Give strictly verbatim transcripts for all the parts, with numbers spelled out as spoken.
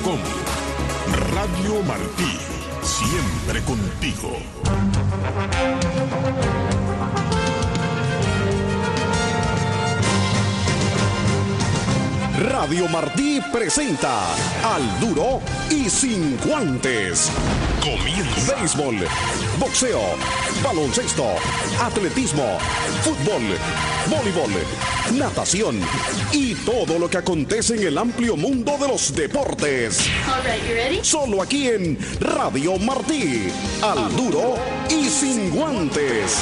com. Radio Martí, siempre contigo. Radio Martí presenta Al Duro y Sin Guantes. Comienza. Béisbol, boxeo, baloncesto, atletismo, fútbol, voleibol, natación y todo lo que acontece en el amplio mundo de los deportes. All right, you ready? Solo aquí en Radio Martí. Al Duro y Sin Guantes.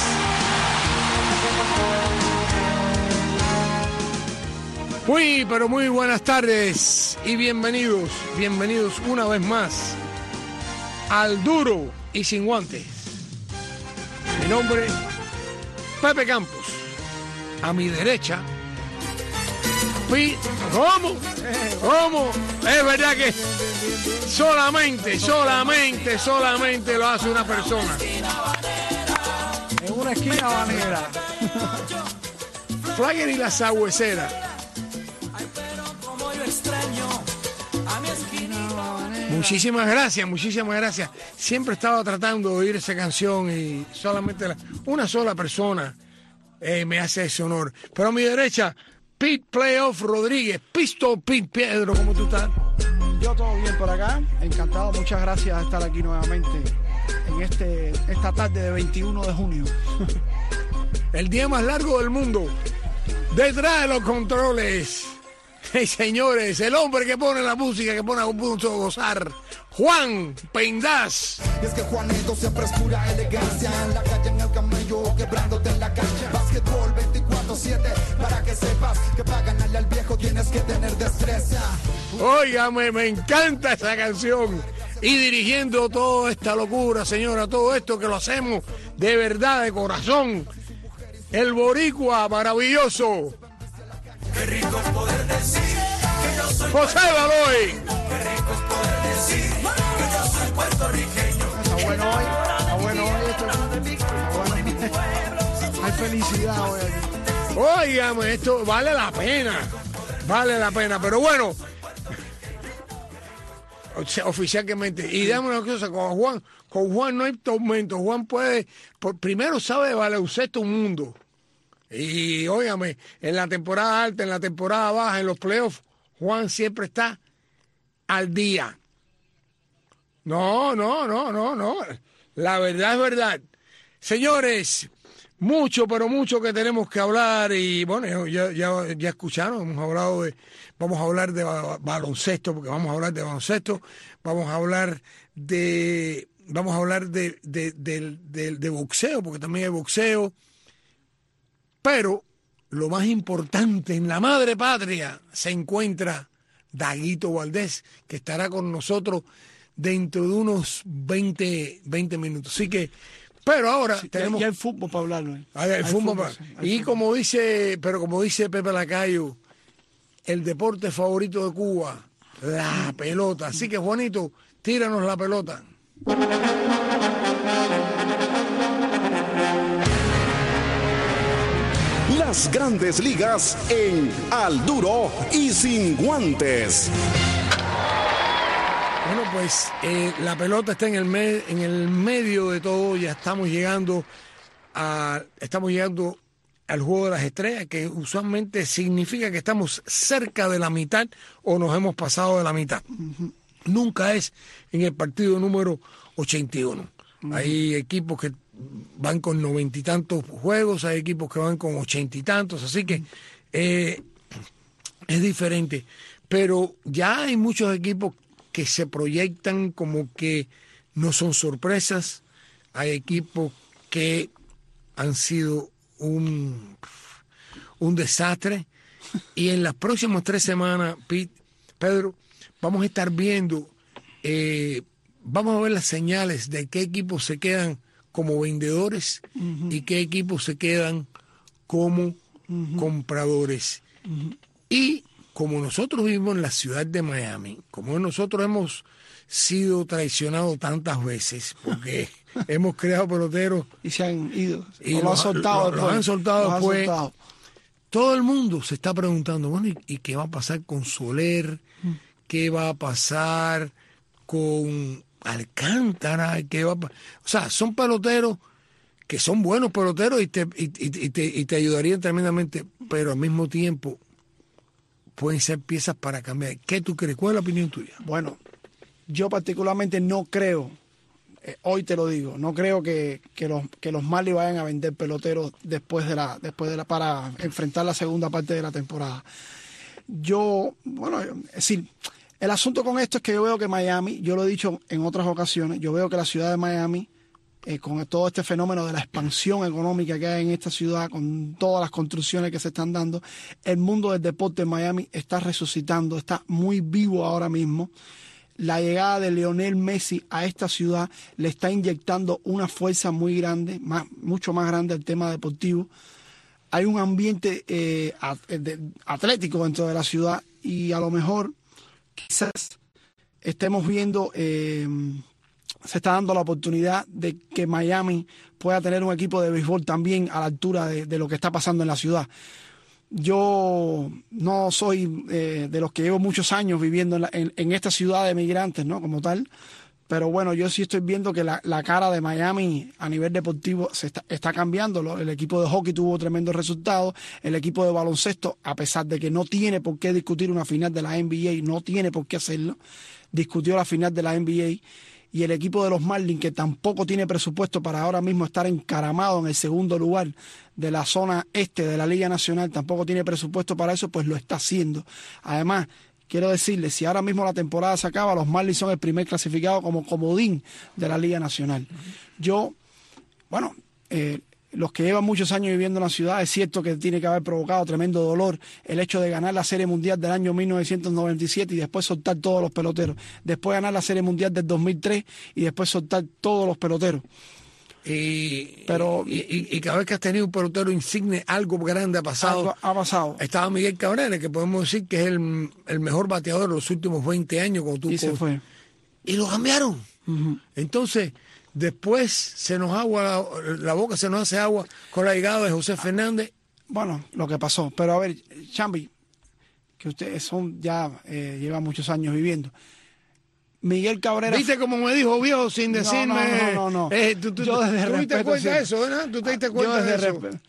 Muy, pero muy buenas tardes y bienvenidos, bienvenidos una vez más Al Duro y Sin Guantes. Mi nombre, Pepe Campos. A mi derecha, Pi... ¿Cómo? ¿Cómo? Es verdad que solamente, solamente, solamente lo hace una persona. En una esquina habanera. Flyer y la sagüecera. Muchísimas gracias, muchísimas gracias. Siempre estaba tratando de oír esa canción y solamente la, una sola persona eh, me hace ese honor. Pero a mi derecha, Pete Playoff Rodríguez, Pistol Pete Pedro, ¿cómo tú estás? Yo todo bien por acá, encantado, muchas gracias de estar aquí nuevamente en este esta tarde de veintiuno de junio. El día más largo del mundo, detrás de los controles. Hey, señores, el hombre que pone la música, que pone a punto de gozar, Juan Pendaz. Y es que Juanito siempre es pura elegancia, en la calle, en el camello, quebrándote en la cancha. Básquetbol veinticuatro siete, para que sepas que para ganarle al viejo tienes que tener destreza. Óigame, me encanta esa canción. Y dirigiendo toda esta locura, señora, todo esto que lo hacemos de verdad, de corazón, el boricua maravilloso. Qué rico es poder decir que yo soy José Baloy. Qué rico es poder decir que yo soy puertorriqueño. Está bueno hoy, está bueno hoy esto. Está bueno. Hay felicidad hoy aquí. Óigame, esto vale la pena. Vale la pena, pero bueno. Oficialmente. Y dame una cosa, con Juan, con Juan no hay tormento. Juan puede, por, primero sabe de baloncesto un mundo. Y óigame, en la temporada alta, en la temporada baja, en los playoffs, Juan siempre está al día. No, no, no, no, no. La verdad es verdad. Señores, mucho, pero mucho que tenemos que hablar. Y bueno, ya, ya, ya escucharon, hemos hablado de, vamos a hablar de baloncesto, porque vamos a hablar de baloncesto, vamos a hablar de, vamos a hablar de, de, de, de, de boxeo, porque también hay boxeo. Pero lo más importante, en la madre patria se encuentra Daguito Valdés, que estará con nosotros dentro de unos veinte, veinte minutos. Así que, pero ahora Sí, tenemos... Ya hay fútbol para hablarlo. ¿eh? Hay, hay fútbol, fútbol, para- sí, hay y fútbol. como dice, pero como dice Pepe Lacayo, el deporte favorito de Cuba, la pelota. Así que, Juanito, tíranos la pelota. Las grandes ligas en Al Duro y Sin Guantes. Bueno, pues eh, la pelota está en el, me- en el medio de todo. Ya estamos llegando a, estamos llegando al juego de las estrellas, que usualmente significa que estamos cerca de la mitad o nos hemos pasado de la mitad. Uh-huh. Nunca es en el partido número ochenta y uno. Uh-huh. Hay equipos que van con noventa y tantos juegos, hay equipos que van con ochenta y tantos, así que eh, es diferente. Pero ya hay muchos equipos que se proyectan como que no son sorpresas. Hay equipos que han sido un, un desastre. Y en las próximas tres semanas, Pete, Pedro, vamos a estar viendo, eh, vamos a ver las señales de qué equipos se quedan como vendedores uh-huh. y qué equipos se quedan como uh-huh. compradores. Uh-huh. Y como nosotros vivimos en la ciudad de Miami, como nosotros hemos sido traicionados tantas veces, porque hemos creado peloteros y se han ido, y lo, los, han soltado lo, los han soltado los después. Han soltado. Todo el mundo se está preguntando, bueno, ¿y, y qué va a pasar con Soler? qué va a pasar con Alcántara, qué va a pa- o sea, son peloteros que son buenos peloteros y te, y, y- y te, y te ayudarían tremendamente, pero al mismo tiempo pueden ser piezas para cambiar. ¿Qué tú crees? ¿Cuál es la opinión tuya? Bueno, yo particularmente no creo, eh, hoy te lo digo, no creo que, que los que los Marlins vayan a vender peloteros después de la después de la para enfrentar la segunda parte de la temporada. Yo, bueno, es decir, el asunto con esto es que yo veo que Miami, yo lo he dicho en otras ocasiones, yo veo que la ciudad de Miami, eh, con todo este fenómeno de la expansión económica que hay en esta ciudad, con todas las construcciones que se están dando, el mundo del deporte en Miami está resucitando, está muy vivo ahora mismo. La llegada de Lionel Messi a esta ciudad le está inyectando una fuerza muy grande, más, mucho más grande al tema deportivo. Hay un ambiente eh, at- de- atlético dentro de la ciudad y a lo mejor quizás estemos viendo, eh, se está dando la oportunidad de que Miami pueda tener un equipo de béisbol también a la altura de, de lo que está pasando en la ciudad. Yo no soy eh, de los que llevo muchos años viviendo en, la- en- en esta ciudad de migrantes, ¿no? Como tal. Pero bueno, yo sí estoy viendo que la, la cara de Miami a nivel deportivo se está, está cambiando. Lo- El equipo de hockey tuvo tremendos resultados. El equipo de baloncesto, a pesar de que no tiene por qué discutir una final de la N B A, no tiene por qué hacerlo, discutió la final de la N B A. Y el equipo de los Marlins, que tampoco tiene presupuesto para ahora mismo estar encaramado en el segundo lugar de la zona este de la Liga Nacional, tampoco tiene presupuesto para eso, pues lo está haciendo. Además, quiero decirles, si ahora mismo la temporada se acaba, los Marlins son el primer clasificado como comodín de la Liga Nacional. Yo, bueno, eh, los que llevan muchos años viviendo en la ciudad, es cierto que tiene que haber provocado tremendo dolor el hecho de ganar la Serie Mundial del año mil novecientos noventa y siete y después soltar todos los peloteros. Después ganar la Serie Mundial del dos mil tres y después soltar todos los peloteros. Y, Pero- y, y- y cada vez que has tenido un pelotero insigne, algo grande ha pasado. Algo ha pasado. Estaba Miguel Cabrera, que podemos decir que es el, el mejor bateador de los últimos veinte años. Cuando tú Y se co- fue. Y lo cambiaron. Entonces, después se nos agua, la boca se nos hace agua con la llegada de José Fernández. Bueno, lo que pasó. Pero a ver, Chambi, que ustedes son ya eh, llevan muchos años viviendo. Miguel Cabrera. ¿Viste cómo me dijo viejo sin No, decirme? no, no, no, no. Eh, tú, tú, Yo desde ¿tú te diste respeto, cuenta sí. de eso, verdad? ¿Tú te diste Yo cuenta de desde eso? respeto.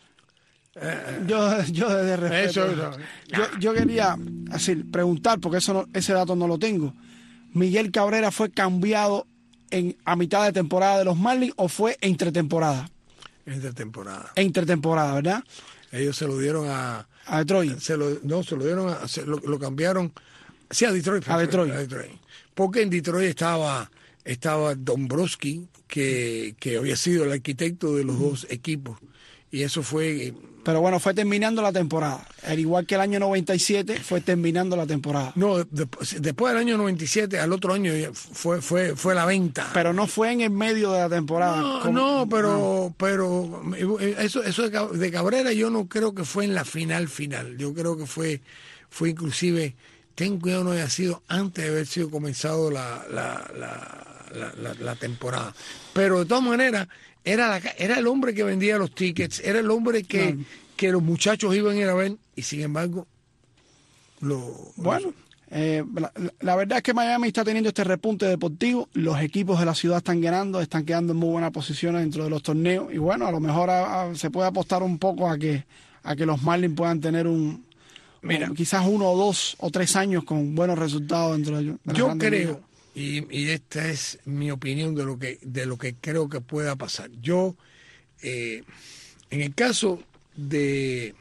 Yo, yo desde respeto. Eso no. Yo, yo quería así, preguntar, porque eso no- ese dato no lo tengo. ¿Miguel Cabrera fue cambiado en, a mitad de temporada de los Marlins o fue entre temporada? Entre temporada. Entre temporada, ¿verdad? Ellos se lo dieron a... A Detroit. Se lo, no, se lo dieron a... se lo, lo cambiaron... Sí, a Detroit. A Detroit. A Detroit. Porque en Detroit estaba, estaba Dombrowski, que, que había sido el arquitecto de los dos equipos. Y eso fue... Pero bueno, fue terminando la temporada. Al igual que el año noventa y siete, fue terminando la temporada. No, después, después del año noventa y siete, al otro año ya fue, fue, fue la venta. Pero no fue en el medio de la temporada. No, como- no, pero, pero eso, eso de Cab- de Cabrera yo no creo que fue en la final final. Yo creo que fue, fue inclusive, ten cuidado, no haya sido antes de haber sido comenzado la, la, la, la, la- la temporada. Pero de todas maneras, era, la, era el hombre que vendía los tickets, era el hombre que, Claro. que los muchachos iban a ir a ver, y sin embargo, lo... Bueno, eh, la, la verdad es que Miami está teniendo este repunte deportivo. Los equipos de la ciudad están ganando, están quedando en muy buenas posiciones dentro de los torneos. Y bueno, a lo mejor a- a- se puede apostar un poco a que, a que los Marlins puedan tener un, Mira. un- quizás uno o dos o tres años con buenos resultados dentro de, de las Yo grandes creo, ligas. y, y esta es mi opinión de lo que, de lo que creo que pueda pasar. Yo, eh, en el caso de,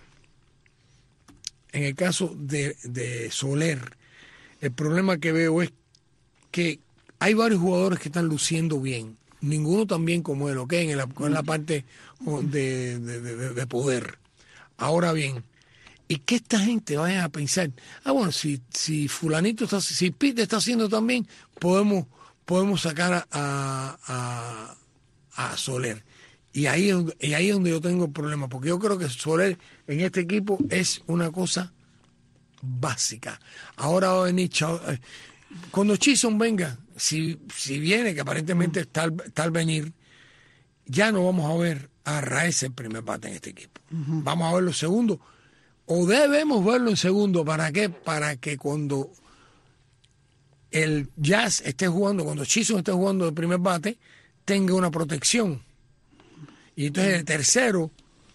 en el caso de, de Soler, el problema que veo es que hay varios jugadores que están luciendo bien, ninguno tan bien como él, ¿ok? En la, en la parte de, de, de- de poder. Ahora bien, y que esta gente vaya a pensar, ah, bueno, si, si fulanito está, si Pete está haciendo también, podemos, podemos sacar a, a, a Soler. Y ahí, es donde- y ahí es donde yo tengo el problema, porque yo creo que Soler en este equipo es una cosa básica. Ahora va a venir Chao- eh, cuando Chisholm venga, si, si viene, que aparentemente está al, está al venir, ya no vamos a ver a Raez en primer bate en este equipo. Vamos a verlo segundo. O debemos verlo en segundo. ¿Para qué? Para que cuando el Jazz esté jugando, cuando Chisholm esté jugando de primer bate, tenga una protección. Y entonces el tercero,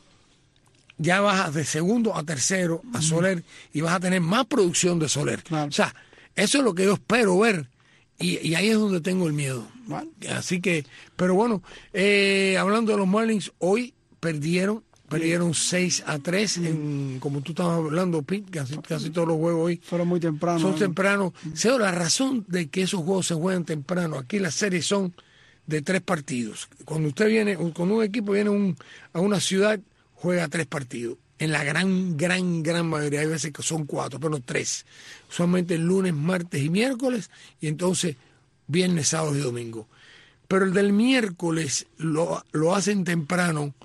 ya bajas de segundo a tercero a Soler y vas a tener más producción de Soler. Claro. O sea, eso es lo que yo espero ver. Y, y ahí es donde tengo el miedo. Bueno. Así que, pero bueno, eh, hablando de los Marlins, hoy perdieron, perdieron seis a tres, en, como tú estabas hablando, Pete, casi, casi todos los juegos hoy Fueron muy tempranos. son ¿no? tempranos. Seo, la razón de que esos juegos se juegan temprano, aquí las series son de tres partidos. Cuando usted viene, cuando un equipo viene un, a una ciudad, juega tres partidos. En la gran, gran, gran mayoría, hay veces que son cuatro, pero no tres. Usualmente lunes, martes y miércoles, y entonces viernes, sábado y domingo. Pero el del miércoles lo, lo hacen temprano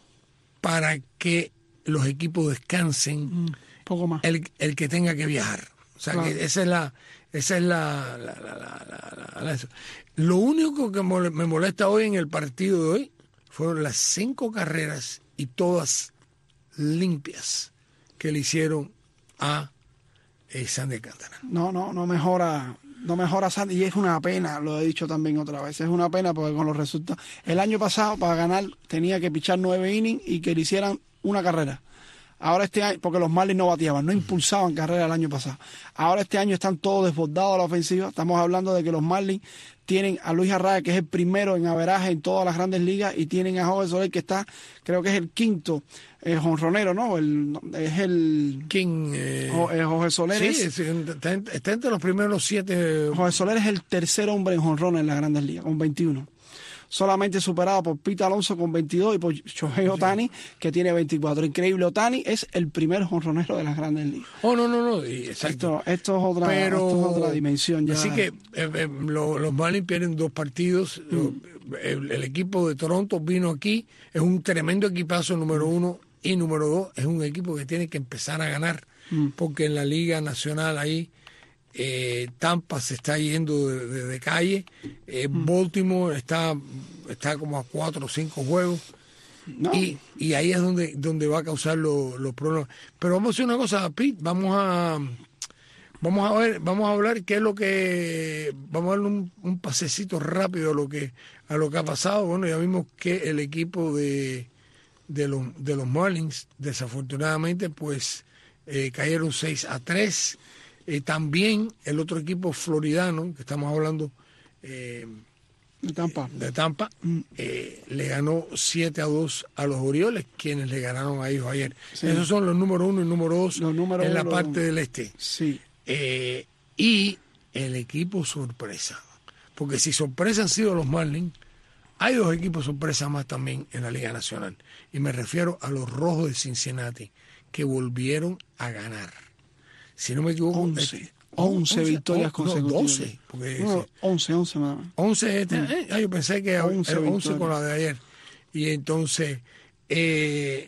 para que los equipos descansen, Mm, poco más. el, el que tenga que viajar. O sea, Claro. que esa es la... Esa es la, la, la, la, la, la- la- Lo único que mole- me molesta hoy en el partido de hoy fueron las cinco carreras y todas limpias que le hicieron a eh, Sandy Alcántara. No, no, no mejora, no mejora Sandy, y es una pena, lo he dicho también otra vez, es una pena porque con los resultados, el año pasado para ganar tenía que pichar nueve innings y que le hicieran una carrera. Ahora este año, porque los Marlins no bateaban, no impulsaban carrera el año pasado. Ahora este año están todos desbordados a la ofensiva. Estamos hablando de que los Marlins tienen a Luis Arraez, que es el primero en averaje en todas las grandes ligas, y tienen a Jorge Soler, que está, creo que es el quinto eh, jonronero, ¿no? El, es el... King. Eh, Jo- eh, Jorge Soler sí, es... es- está, en- está entre los primeros siete. Jorge Soler es el tercer hombre en jonrones en las grandes ligas, con veintiuno. Solamente superado por Pete Alonso con veintidós y por Shohei Ohtani, que tiene veinticuatro. Increíble, Ohtani es el primer jonronero de las grandes ligas. Oh, no, no, no. y- Exacto. Esto, esto, es otra, Pero, esto es otra dimensión ya. Así que eh, eh, lo- los Marlins pierden dos partidos. Lo- el, el equipo de Toronto vino aquí, es un tremendo equipazo número uno y número dos. Es un equipo que tiene que empezar a ganar, porque en la Liga Nacional ahí eh, Tampa se está yendo de, de- de calle. Eh, Baltimore está, está como a cuatro o cinco juegos. No. Y, y ahí es donde, donde va a causar lo- los problemas. Pero vamos a hacer una cosa, Pete, vamos a vamos a ver, vamos a hablar qué es lo que, vamos a darle un, un pasecito rápido a lo que, a lo que ha pasado. Bueno, ya vimos que el equipo de, de los, de los Marlins, desafortunadamente, pues eh, cayeron seis a tres. Eh, también el otro equipo floridano, que estamos hablando eh, De Tampa. de Tampa, eh, le ganó siete a dos a los Orioles, quienes le ganaron a ellos ayer. Sí. Esos son los número uno y número dos Los número en la uno. parte del este. Sí. Eh, y el equipo sorpresa. Porque si sorpresa han sido los Marlins, hay dos equipos sorpresa más también en la Liga Nacional. Y me refiero a los Rojos de Cincinnati, que volvieron a ganar. Si no me equivoco, once. este- once victorias oh, no, consecutivas. doce. Porque No, ese- once, once nada más. once este, eh, ah, yo pensé que era once once, once victorias. con la de ayer. Y entonces eh,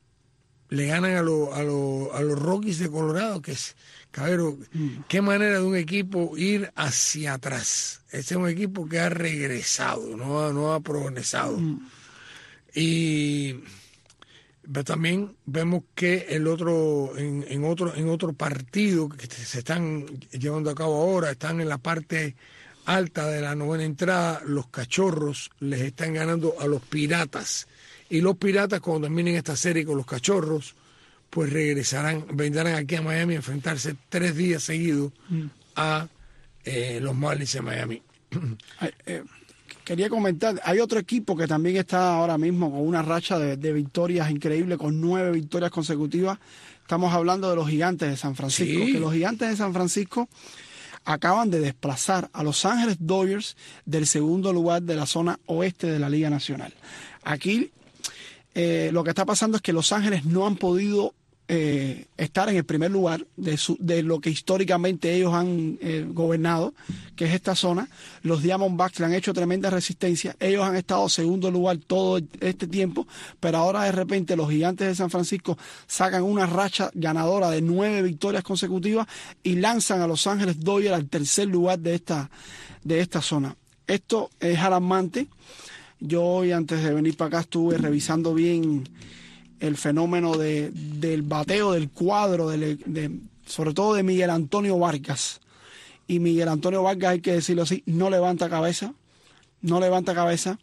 le ganan a, los a, los a los Rockies de Colorado, que es, cabrero, qué manera de un equipo ir hacia atrás. Ese es un equipo que ha regresado, no ha, no ha progresado. Y pero también vemos que el otro en, en otro en otro partido que se están llevando a cabo ahora, están en la parte alta de la novena entrada, los Cachorros les están ganando a los Piratas, y los Piratas, cuando terminen esta serie con los Cachorros, pues regresarán, vendrán aquí a Miami a enfrentarse tres días seguidos a eh, los Marlins de Miami. Ay, eh, quería comentar, hay otro equipo que también está ahora mismo con una racha de, de victorias increíble, con nueve victorias consecutivas. Estamos hablando de los Gigantes de San Francisco, Sí. que los Gigantes de San Francisco acaban de desplazar a Los Ángeles Dodgers del segundo lugar de la zona oeste de la Liga Nacional. Aquí eh, lo que está pasando es que Los Ángeles no han podido eh, estar en el primer lugar de, su, de lo que históricamente ellos han eh, gobernado, que es esta zona. Los Diamondbacks le han hecho tremenda resistencia. Ellos han estado en segundo lugar todo este tiempo, pero ahora de repente los Gigantes de San Francisco sacan una racha ganadora de nueve victorias consecutivas y lanzan a Los Ángeles Dodgers al tercer lugar de esta, de esta zona. Esto es alarmante. Yo hoy, antes de venir para acá, estuve revisando bien el fenómeno de, del bateo del cuadro, de, de, sobre todo de Miguel Antonio Vargas. y Miguel Antonio Vargas, hay que decirlo así, no levanta cabeza, no levanta cabeza.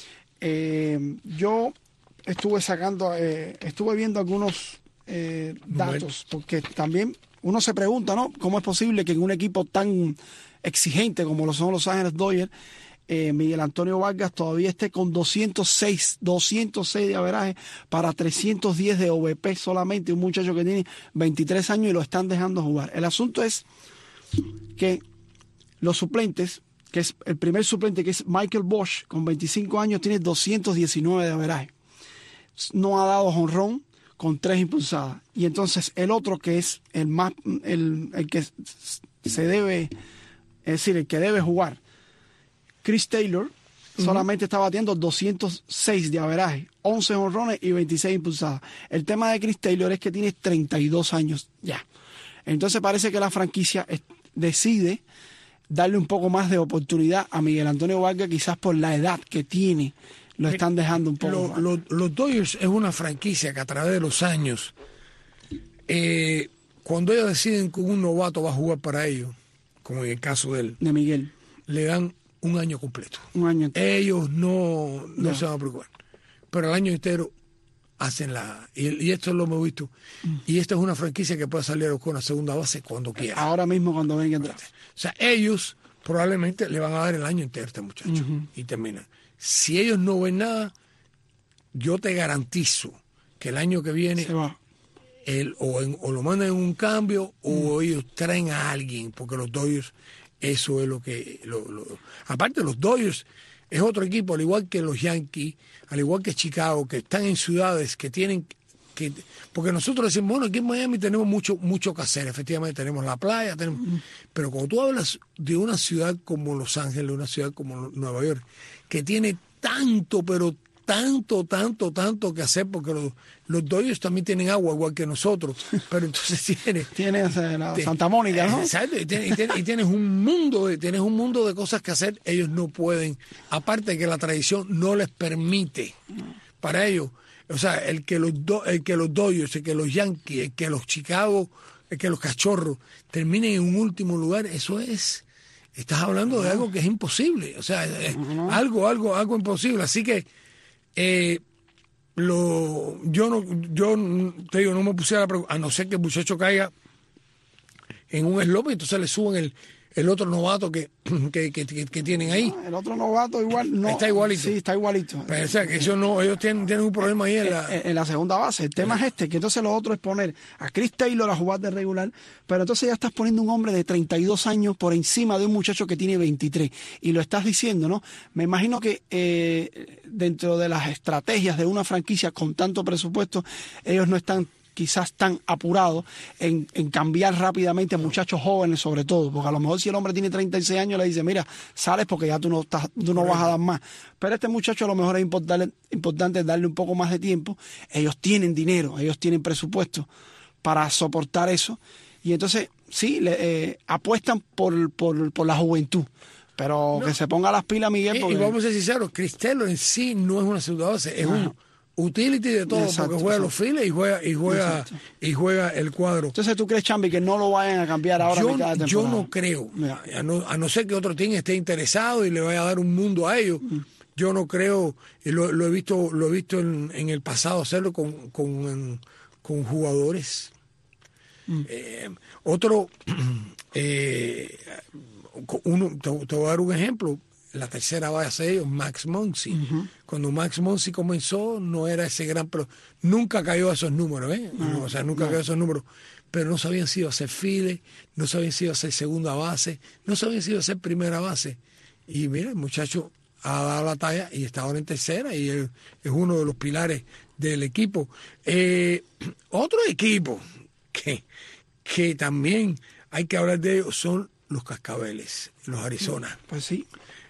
Eh, yo estuve sacando, eh, estuve viendo algunos eh, datos, porque también uno se pregunta, ¿no? ¿Cómo es posible que en un equipo tan exigente como lo son los Ángeles Dodgers, eh, Miguel Antonio Vargas todavía esté con doscientos seis de averaje para trescientos diez de O V P solamente, un muchacho que tiene veintitrés años y lo están dejando jugar? El asunto es que los suplentes, que es el primer suplente, que es Michael Bosch, con veinticinco años, tiene doscientos diecinueve de averaje. No ha dado jonrón con tres impulsadas. Y entonces el otro, que es el más, el, el que se debe, es decir, el que debe jugar, Chris Taylor, uh-huh, solamente está batiendo doscientos seis de averaje, once jonrones y veintiséis impulsadas. El tema de Chris Taylor es que tiene treinta y dos años ya. Entonces parece que la franquicia es, decide darle un poco más de oportunidad a Miguel Antonio Vargas, quizás por la edad que tiene, lo están dejando un poco. Lo, lo, los Dodgers es una franquicia que a través de los años, eh, cuando ellos deciden que un novato va a jugar para ellos, como en el caso de él, de Miguel, le dan un año completo. Un año entero. Ellos no, no, no se van a preocupar. Pero el año entero hacen la... Y, y esto lo hemos visto. Mm. Y esta es una franquicia que puede salir con una segunda base cuando quiera. Ahora mismo cuando venga a entrar. O sea, ellos probablemente le van a dar el año entero a este muchacho. Uh-huh. Y terminan. Si ellos no ven nada, yo te garantizo que el año que viene... Se va. El, o, en, o lo mandan en un cambio o mm. ellos traen a alguien, porque los Dodgers, eso es lo que... Lo, lo, aparte, los Dodgers es otro equipo, al igual que los Yankees, al igual que Chicago, que están en ciudades que tienen... que Porque nosotros decimos, bueno, aquí en Miami tenemos mucho mucho que hacer, efectivamente tenemos la playa, tenemos, mm. pero cuando tú hablas de una ciudad como Los Ángeles, una ciudad como Nueva York, que tiene tanto, pero tanto, tanto, tanto que hacer, porque los, los Dodgers también tienen agua igual que nosotros, pero entonces tienes tienes eh, la Santa Mónica, ¿no? Exacto, y tienes, y, tienes, y tienes un mundo de, tienes un mundo de cosas que hacer. Ellos no pueden, aparte de que la tradición no les permite para ellos, o sea, el que los do, el que los Dodgers, el que los Yankees, el que los Chicago, el que los Cachorros terminen en un último lugar, eso es, estás hablando de algo que es imposible, o sea, es algo, algo, algo imposible, así que Eh, lo, yo no yo te digo, no me pusiera a, a no ser que el muchacho caiga en un slump y entonces le suben el, el otro novato que, que, que, que tienen ahí. No, el otro novato igual no. Está igualito. Sí, está igualito. Pero, o sea, que ellos, no, ellos tienen, tienen un problema ahí en la... En, en la segunda base. El tema es este, que entonces lo otro es poner a Chris Taylor a jugar de regular, pero entonces ya estás poniendo un hombre de treinta y dos años por encima de un muchacho que tiene veintitrés. Y lo estás diciendo, ¿no? Me imagino que eh, dentro de las estrategias de una franquicia con tanto presupuesto, ellos no están quizás tan apurado en, en cambiar rápidamente a muchachos jóvenes, sobre todo, porque a lo mejor si el hombre tiene treinta y seis años le dice, mira, sales porque ya tú no estás, tú no vas a dar más. Pero a este muchacho a lo mejor es importante, importante darle un poco más de tiempo. Ellos tienen dinero, ellos tienen presupuesto para soportar eso, y entonces sí, le, eh, apuestan por, por, por la juventud. Pero no, que se ponga las pilas, Miguel. Porque... Y, y vamos a ser sinceros, Chris Taylor en sí no es una segunda base, es un utility de todo, exacto, porque juega exacto. los files y juega y juega y juega el cuadro. Entonces, ¿tú crees, Chambi, que no lo vayan a cambiar ahora yo, a mitad de temporada? Yo no creo, a no, a no ser que otro team esté interesado y le vaya a dar un mundo a ellos. Mm. Yo no creo, y lo, lo he visto lo he visto en, en el pasado hacerlo con, con, con jugadores. Mm. Eh, otro, eh, uno, te, te voy a dar un ejemplo. La tercera base de ellos, Max Muncy. Uh-huh. Cuando Max Muncy comenzó, no era ese gran... Pero nunca cayó a esos números, ¿eh? No, o sea, nunca no. cayó a esos números. Pero no sabían si iba a ser file, no sabían si iba a ser segunda base, no sabían si iba a ser primera base. Y mira, el muchacho ha dado la talla y está ahora en tercera y él es uno de los pilares del equipo. Eh, otro equipo que, que también hay que hablar de ellos son los Cascabeles, los Arizona. Pues sí.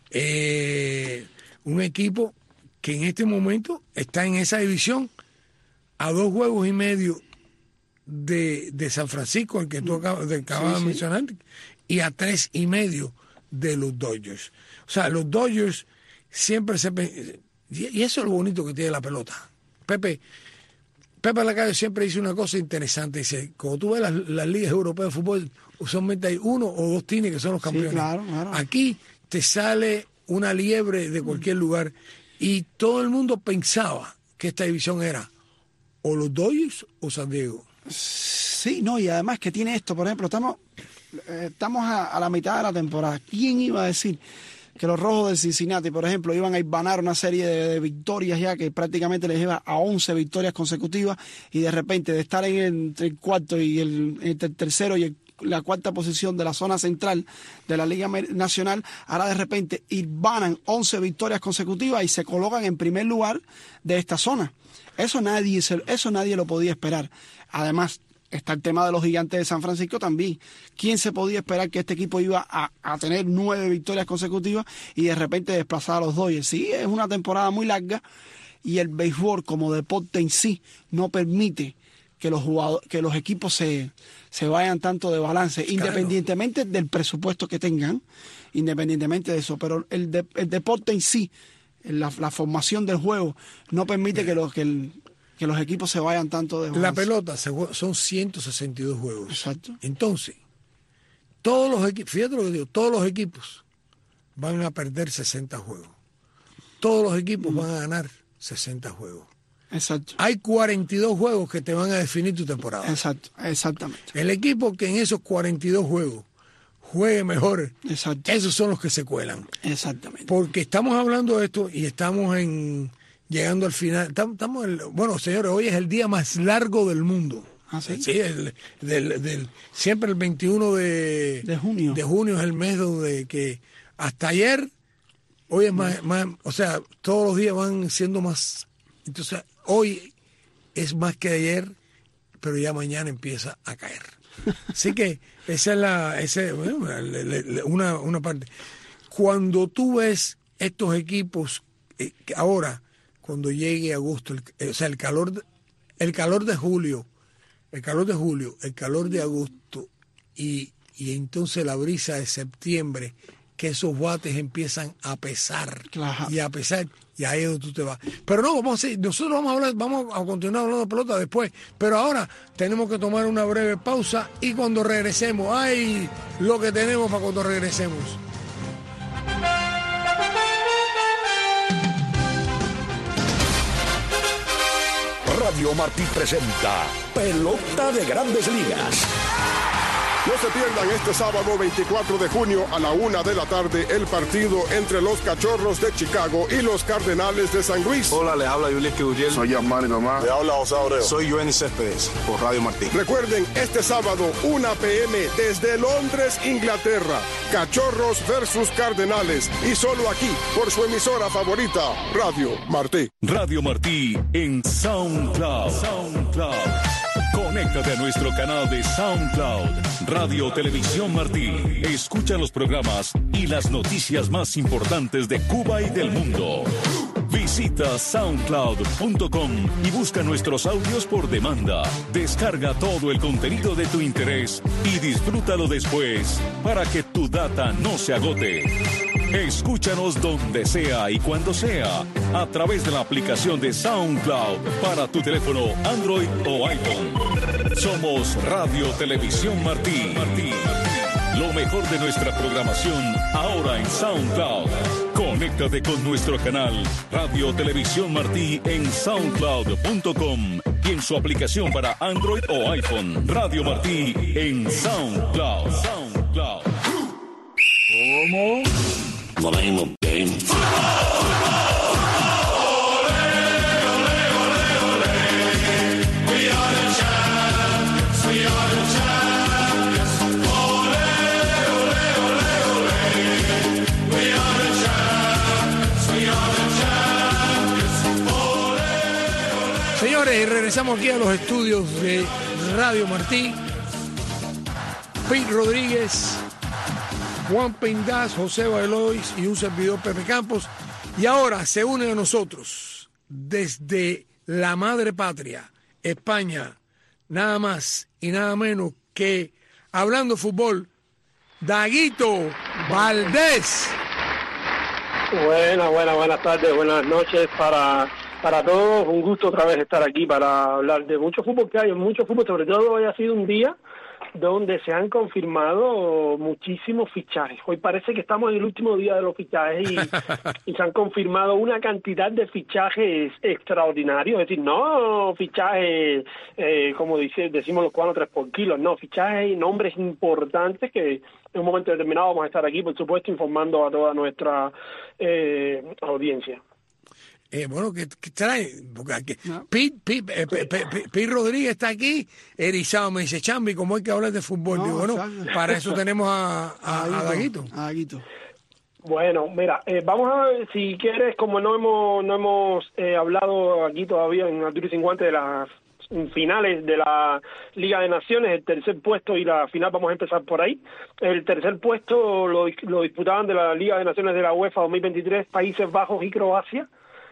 Eh, un equipo que en este momento está en esa división a dos juegos y medio de, de San Francisco, el que tú acabas, de, acabas sí, de mencionar, sí. y a tres y medio de los Dodgers. O sea, los Dodgers siempre se... Y eso es lo bonito que tiene la pelota. Pepe, Pepe Lacayo siempre dice una cosa interesante. Dice, cuando tú ves las, las ligas europeas de fútbol, usualmente hay uno o dos tines que son los campeones. Sí, claro, claro. Aquí te sale una liebre de cualquier lugar y todo el mundo pensaba que esta división era o los Dodgers o San Diego. Sí, no, y además que tiene esto, por ejemplo, estamos, eh, estamos a, a la mitad de la temporada. ¿Quién iba a decir que los Rojos de Cincinnati, por ejemplo, iban a ganar una serie de, de victorias ya que prácticamente les lleva a once victorias consecutivas y de repente de estar en el, entre el cuarto y el, entre el tercero y el, la cuarta posición de la zona central de la Liga Nacional, ahora de repente ganan once victorias consecutivas y se colocan en primer lugar de esta zona? Eso nadie, eso nadie lo podía esperar. Además, está el tema de los Gigantes de San Francisco también. ¿Quién se podía esperar que este equipo iba a, a tener nueve victorias consecutivas y de repente desplazar a los Dodgers? Sí, es una temporada muy larga y el béisbol como deporte en sí no permite que los jugadores, que los equipos se, se vayan tanto de balance, claro, independientemente del presupuesto que tengan, independientemente de eso. Pero el, de, el deporte en sí, la, la formación del juego, no permite que los, que, el, que los equipos se vayan tanto de balance. La pelota se juega, son ciento sesenta y dos juegos. Exacto. Entonces, todos los equipos, fíjate lo que digo, todos los equipos van a perder sesenta juegos. Todos los equipos mm. van a ganar sesenta juegos. Exacto. Hay cuarenta y dos juegos que te van a definir tu temporada. Exacto, exactamente. El equipo que en esos cuarenta y dos juegos juegue mejor, exacto, esos son los que se cuelan. Exactamente. Porque estamos hablando de esto y estamos en llegando al final. Estamos, estamos en, bueno, señores, hoy es el día más largo del mundo. ¿Ah, sí? Sí, el, del, del, siempre el veintiuno de, de junio. De junio es el mes donde que hasta ayer, hoy es más, más, o sea, todos los días van siendo más. Entonces, hoy es más que ayer, pero ya mañana empieza a caer. Así que esa es la, ese, bueno, una, una parte. Cuando tú ves estos equipos, eh, ahora, cuando llegue agosto, el, eh, o sea, el calor, el calor de julio, el calor de julio, el calor de agosto y, y entonces la brisa de septiembre, que esos bates empiezan a pesar, claro, y a pesar, y ahí es donde tú te vas. Pero no, vamos a, nosotros vamos a hablar, vamos a continuar hablando de pelota después, pero ahora tenemos que tomar una breve pausa y cuando regresemos, ¡ay! Lo que tenemos para cuando regresemos. Radio Martí presenta Pelota de Grandes Ligas. No se pierdan este sábado veinticuatro de junio a la una de la tarde el partido entre los Cachorros de Chicago y los Cardenales de San Luis. Hola, les habla Julián Uriel. Soy Yasmani Tomás. Le habla José Abreu. Soy Joenny Céspedes por Radio Martí. Recuerden, este sábado, una pe eme desde Londres, Inglaterra. Cachorros versus Cardenales. Y solo aquí, por su emisora favorita, Radio Martí. Radio Martí en SoundCloud. SoundCloud. Conéctate a nuestro canal de SoundCloud, Radio Televisión Martí. Escucha los programas y las noticias más importantes de Cuba y del mundo. Visita soundcloud punto com y busca nuestros audios por demanda. Descarga todo el contenido de tu interés y disfrútalo después para que tu data no se agote. Escúchanos donde sea y cuando sea a través de la aplicación de SoundCloud para tu teléfono Android o iPhone. Somos Radio Televisión Martí. Martí. Lo mejor de nuestra programación ahora en SoundCloud. Conéctate con nuestro canal Radio Televisión Martí en soundcloud punto com y en su aplicación para Android o iPhone. Radio Martí en SoundCloud. SoundCloud. ¿Cómo? The name of game. Señores, y regresamos aquí a los estudios de Radio Martí. Pete Rodríguez, Juan Pendaz, José Bailois y un servidor Pepe Campos. Y ahora se une a nosotros desde la madre patria, España, nada más y nada menos que, hablando fútbol, Daguito Valdés. Buenas, buenas, buenas tardes, buenas noches para Para todos, un gusto otra vez estar aquí para hablar de mucho fútbol que hay, mucho fútbol, sobre todo hoy ha sido un día donde se han confirmado muchísimos fichajes. Hoy parece que estamos en el último día de los fichajes y, y se han confirmado una cantidad de fichajes extraordinarios, es decir, no fichajes, eh, como dice, decimos los cubanos, tres por kilo, no, fichajes y nombres importantes que en un momento determinado vamos a estar aquí, por supuesto, informando a toda nuestra eh, audiencia. Eh, bueno, ¿qué, qué trae? Porque aquí, no. Pete, Pete, eh, Pete, Pete, Pete Rodríguez está aquí, erizado, me dice, Chambi, ¿cómo hay que hablar de fútbol? No, Digo, bueno, exacto. Para eso tenemos a, a, a Daguito. A Daguito. Bueno, mira, eh, vamos a ver, si quieres, como no hemos no hemos eh, hablado aquí todavía en Altura y Sin Guantes de las finales de la Liga de Naciones, el tercer puesto y la final, vamos a empezar por ahí. El tercer puesto lo, lo disputaban de la Liga de Naciones de la UEFA dos mil veintitrés, Países Bajos y Croacia.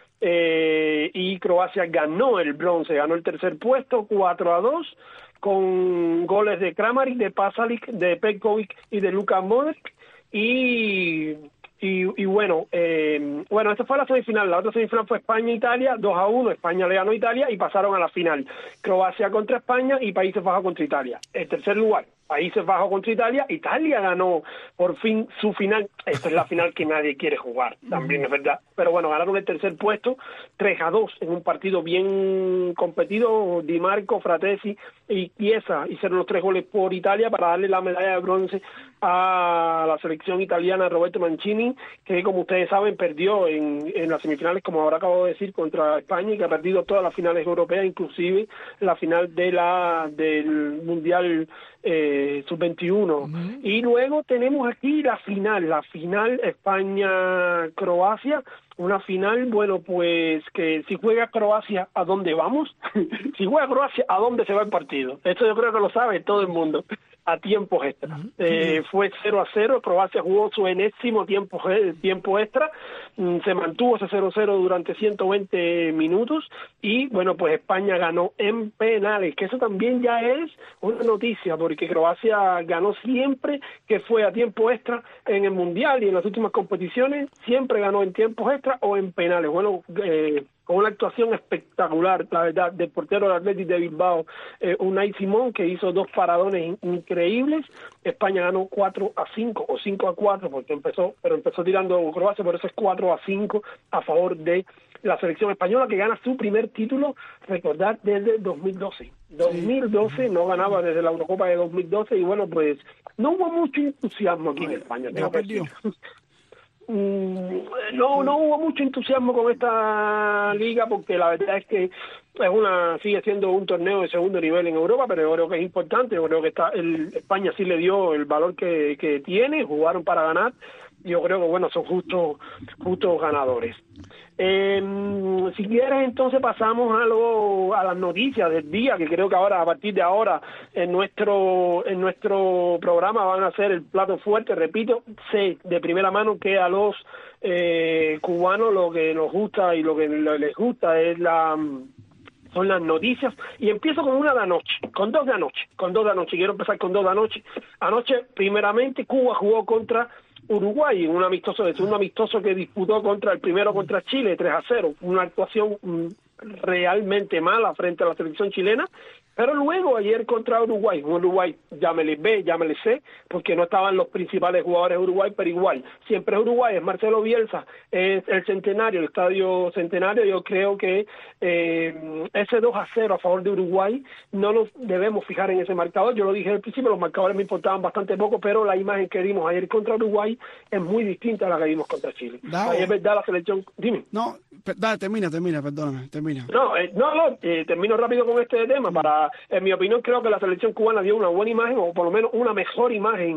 Eh, y Croacia ganó el bronce, ganó el tercer puesto cuatro a dos con goles de Kramaric, de Pasalic, de Petkovic y de Luka Modric y, y, y bueno, eh, bueno, esta fue la semifinal. La otra semifinal fue España-Italia, dos a uno, España le ganó a Italia y pasaron a la final. Croacia contra España y Países Bajos contra Italia. El tercer lugar, Países Bajos contra Italia. Italia ganó por fin su final. Esta es la final que nadie quiere jugar, también es verdad. Pero bueno, ganaron el tercer puesto tres a dos en un partido bien competido. Di Marco, Fratesi y Chiesa hicieron los tres goles por Italia para darle la medalla de bronce a la selección italiana, Roberto Mancini, que como ustedes saben perdió en, en las semifinales, como ahora acabo de decir, contra España, y que ha perdido todas las finales europeas, inclusive la final de la del Mundial eh, sub veintiuno. Uh-huh. Y luego tenemos aquí la final, la final España-Croacia, una final, bueno, pues que si juega Croacia, ¿a dónde vamos? Si juega Croacia, ¿a dónde se va el partido? Esto yo creo que lo sabe todo el mundo. A tiempos extra. Uh-huh. Eh, fue cero a cero, Croacia jugó su enésimo tiempo, tiempo extra, mm, se mantuvo ese cero a cero durante ciento veinte minutos y bueno, pues España ganó en penales, que eso también ya es una noticia, porque Croacia ganó siempre que fue a tiempo extra en el Mundial y en las últimas competiciones, siempre ganó en tiempos extra o en penales. Bueno, eh, con una actuación espectacular, la verdad, del portero del Athletic de Bilbao, eh, Unai Simón, que hizo dos paradones in- increíbles. España ganó cuatro a cinco o cinco a cuatro, porque empezó, pero empezó tirando Croacia, por eso es cuatro a cinco a favor de la selección española, que gana su primer título, recordad, desde dos mil doce. dos mil doce, no ganaba desde la Eurocopa de dos mil doce, y bueno, pues no hubo mucho entusiasmo aquí en España. Ya perdió. No, no hubo mucho entusiasmo con esta liga, porque la verdad es que es una sigue siendo un torneo de segundo nivel en Europa, pero yo creo que es importante. Yo creo que está, el, España sí le dio el valor que, que tiene, jugaron para ganar. Yo creo que bueno, son justos justos ganadores. Eh, si quieres, entonces pasamos a, lo, a las noticias del día, que creo que ahora, a partir de ahora, en nuestro en nuestro programa van a ser el plato fuerte. Repito, sé de primera mano que a los eh, cubanos lo que nos gusta y lo que les gusta es la son las noticias, y empiezo con una de anoche, con dos de anoche, con dos de anoche, quiero empezar con dos de anoche. Anoche, primeramente, Cuba jugó contra Uruguay, un amistoso, es un amistoso que disputó contra el primero contra Chile, tres a cero, una actuación mm, realmente mala frente a la selección chilena, pero luego ayer contra Uruguay, Uruguay, llámele B, llámele C, porque no estaban los principales jugadores de Uruguay, pero igual, siempre es Uruguay, es Marcelo Bielsa, es el Centenario, el Estadio Centenario. Yo creo que eh, ese dos a cero a favor de Uruguay no nos debemos fijar en ese marcador. Yo lo dije al principio, los marcadores me importaban bastante poco, pero la imagen que vimos ayer contra Uruguay es muy distinta a la que vimos contra Chile. Dale. Ahí es verdad la selección, dime. No, dale, termina, termina, perdóname, termina. No, eh, no, no eh, termino rápido con este tema. Para, en mi opinión, creo que la selección cubana dio una buena imagen, o por lo menos una mejor imagen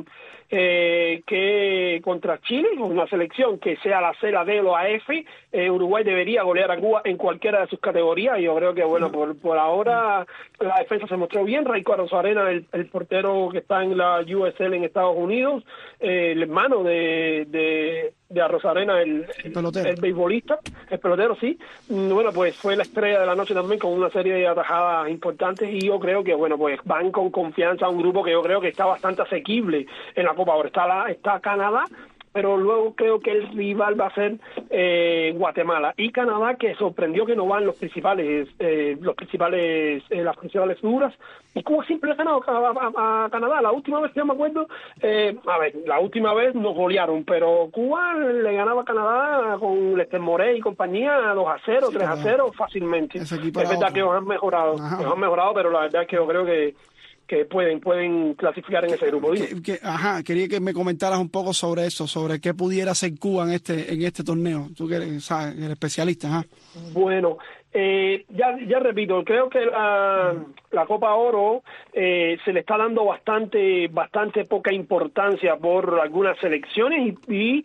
eh, que contra Chile. Una selección que sea la C, la D o la F, eh, Uruguay debería golear a Cuba en cualquiera de sus categorías, y yo creo que, bueno, por, por ahora la defensa se mostró bien. Raico Arozarena, el, el portero que está en la U S L en Estados Unidos, eh, el hermano de... de de Arozarena, el, el, el, el beisbolista, el pelotero, sí. Bueno, pues fue la estrella de la noche también, con una serie de atajadas importantes, y yo creo que, bueno, pues van con confianza a un grupo que yo creo que está bastante asequible en la Copa. Ahora está, la, está Canadá, pero luego creo que el rival va a ser eh, Guatemala y Canadá, que sorprendió que no van los principales, eh, los principales, eh, las principales figuras, y Cuba siempre le ha ganado a, a, a Canadá. La última vez que yo me acuerdo, eh, a ver, la última vez nos golearon, pero Cuba le ganaba a Canadá con Lester Morey y compañía dos a cero, tres a cero fácilmente. Es verdad que ellos han mejorado, ellos han mejorado, pero la verdad es que yo creo que que pueden pueden clasificar en ese grupo. Que, que, ajá, quería que me comentaras un poco sobre eso, sobre qué pudiera hacer Cuba en este en este torneo. Tú que eres, sabes, eres especialista. Ajá. Bueno, eh, ya ya repito, creo que la, la Copa Oro eh, se le está dando bastante bastante poca importancia por algunas selecciones y, y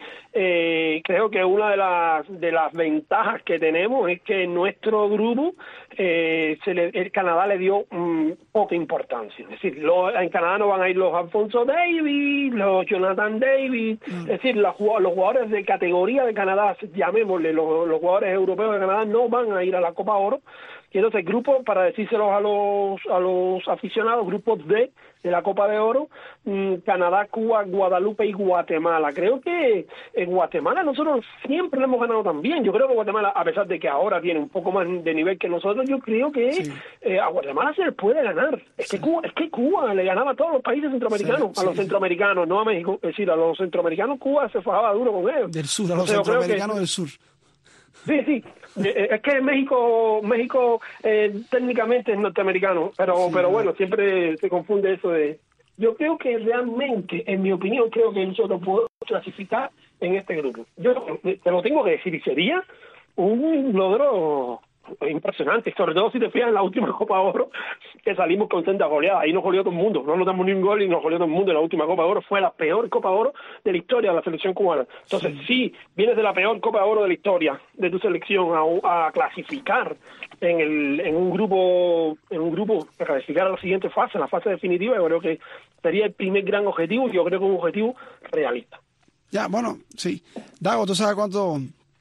eh, creo que una de las de las ventajas que tenemos es que en nuestro grupo eh, se le, el Canadá le dio um, poca importancia. Es decir, lo, en Canadá no van a ir los Alfonso Davis, los Jonathan David, mm. es decir, los, los jugadores de categoría de Canadá, llamémosle, los, los jugadores europeos de Canadá no van a ir a la Copa Oro. Y entonces el grupo, para decírselos a los a los aficionados, grupos D de la Copa de Oro, mmm, Canadá, Cuba, Guadalupe y Guatemala. Creo que en Guatemala nosotros siempre lo hemos ganado también. Yo creo que Guatemala, a pesar de que ahora tiene un poco más de nivel que nosotros, yo creo que sí. eh, a Guatemala se les puede ganar. Es sí. que Cuba, es que Cuba le ganaba a todos los países centroamericanos, sí, a los sí. centroamericanos, no a México. Es decir, a los centroamericanos Cuba se fajaba duro con ellos. Del sur, a los Entonces, centroamericanos que, del sur. Sí, sí. Es que México México eh, técnicamente es norteamericano, pero sí, pero bueno, siempre se confunde eso de... Yo creo que realmente, en mi opinión, creo que nosotros podemos clasificar en este grupo. Yo te lo tengo que decir, y sería un logro impresionante, sobre todo si te fijas en la última Copa Oro, que salimos con senda goleada. Ahí nos goleó todo el mundo, no notamos ni un gol y nos goleó todo el mundo. En la última Copa Oro fue la peor Copa Oro de la historia de la selección cubana. Entonces, sí, si vienes de la peor Copa Oro de la historia de tu selección a, a clasificar en el en un grupo en un grupo a clasificar a la siguiente fase, en la fase definitiva, yo creo que sería el primer gran objetivo, y yo creo que un objetivo realista. Ya, bueno, sí. Dago, ¿tú sabes cuánto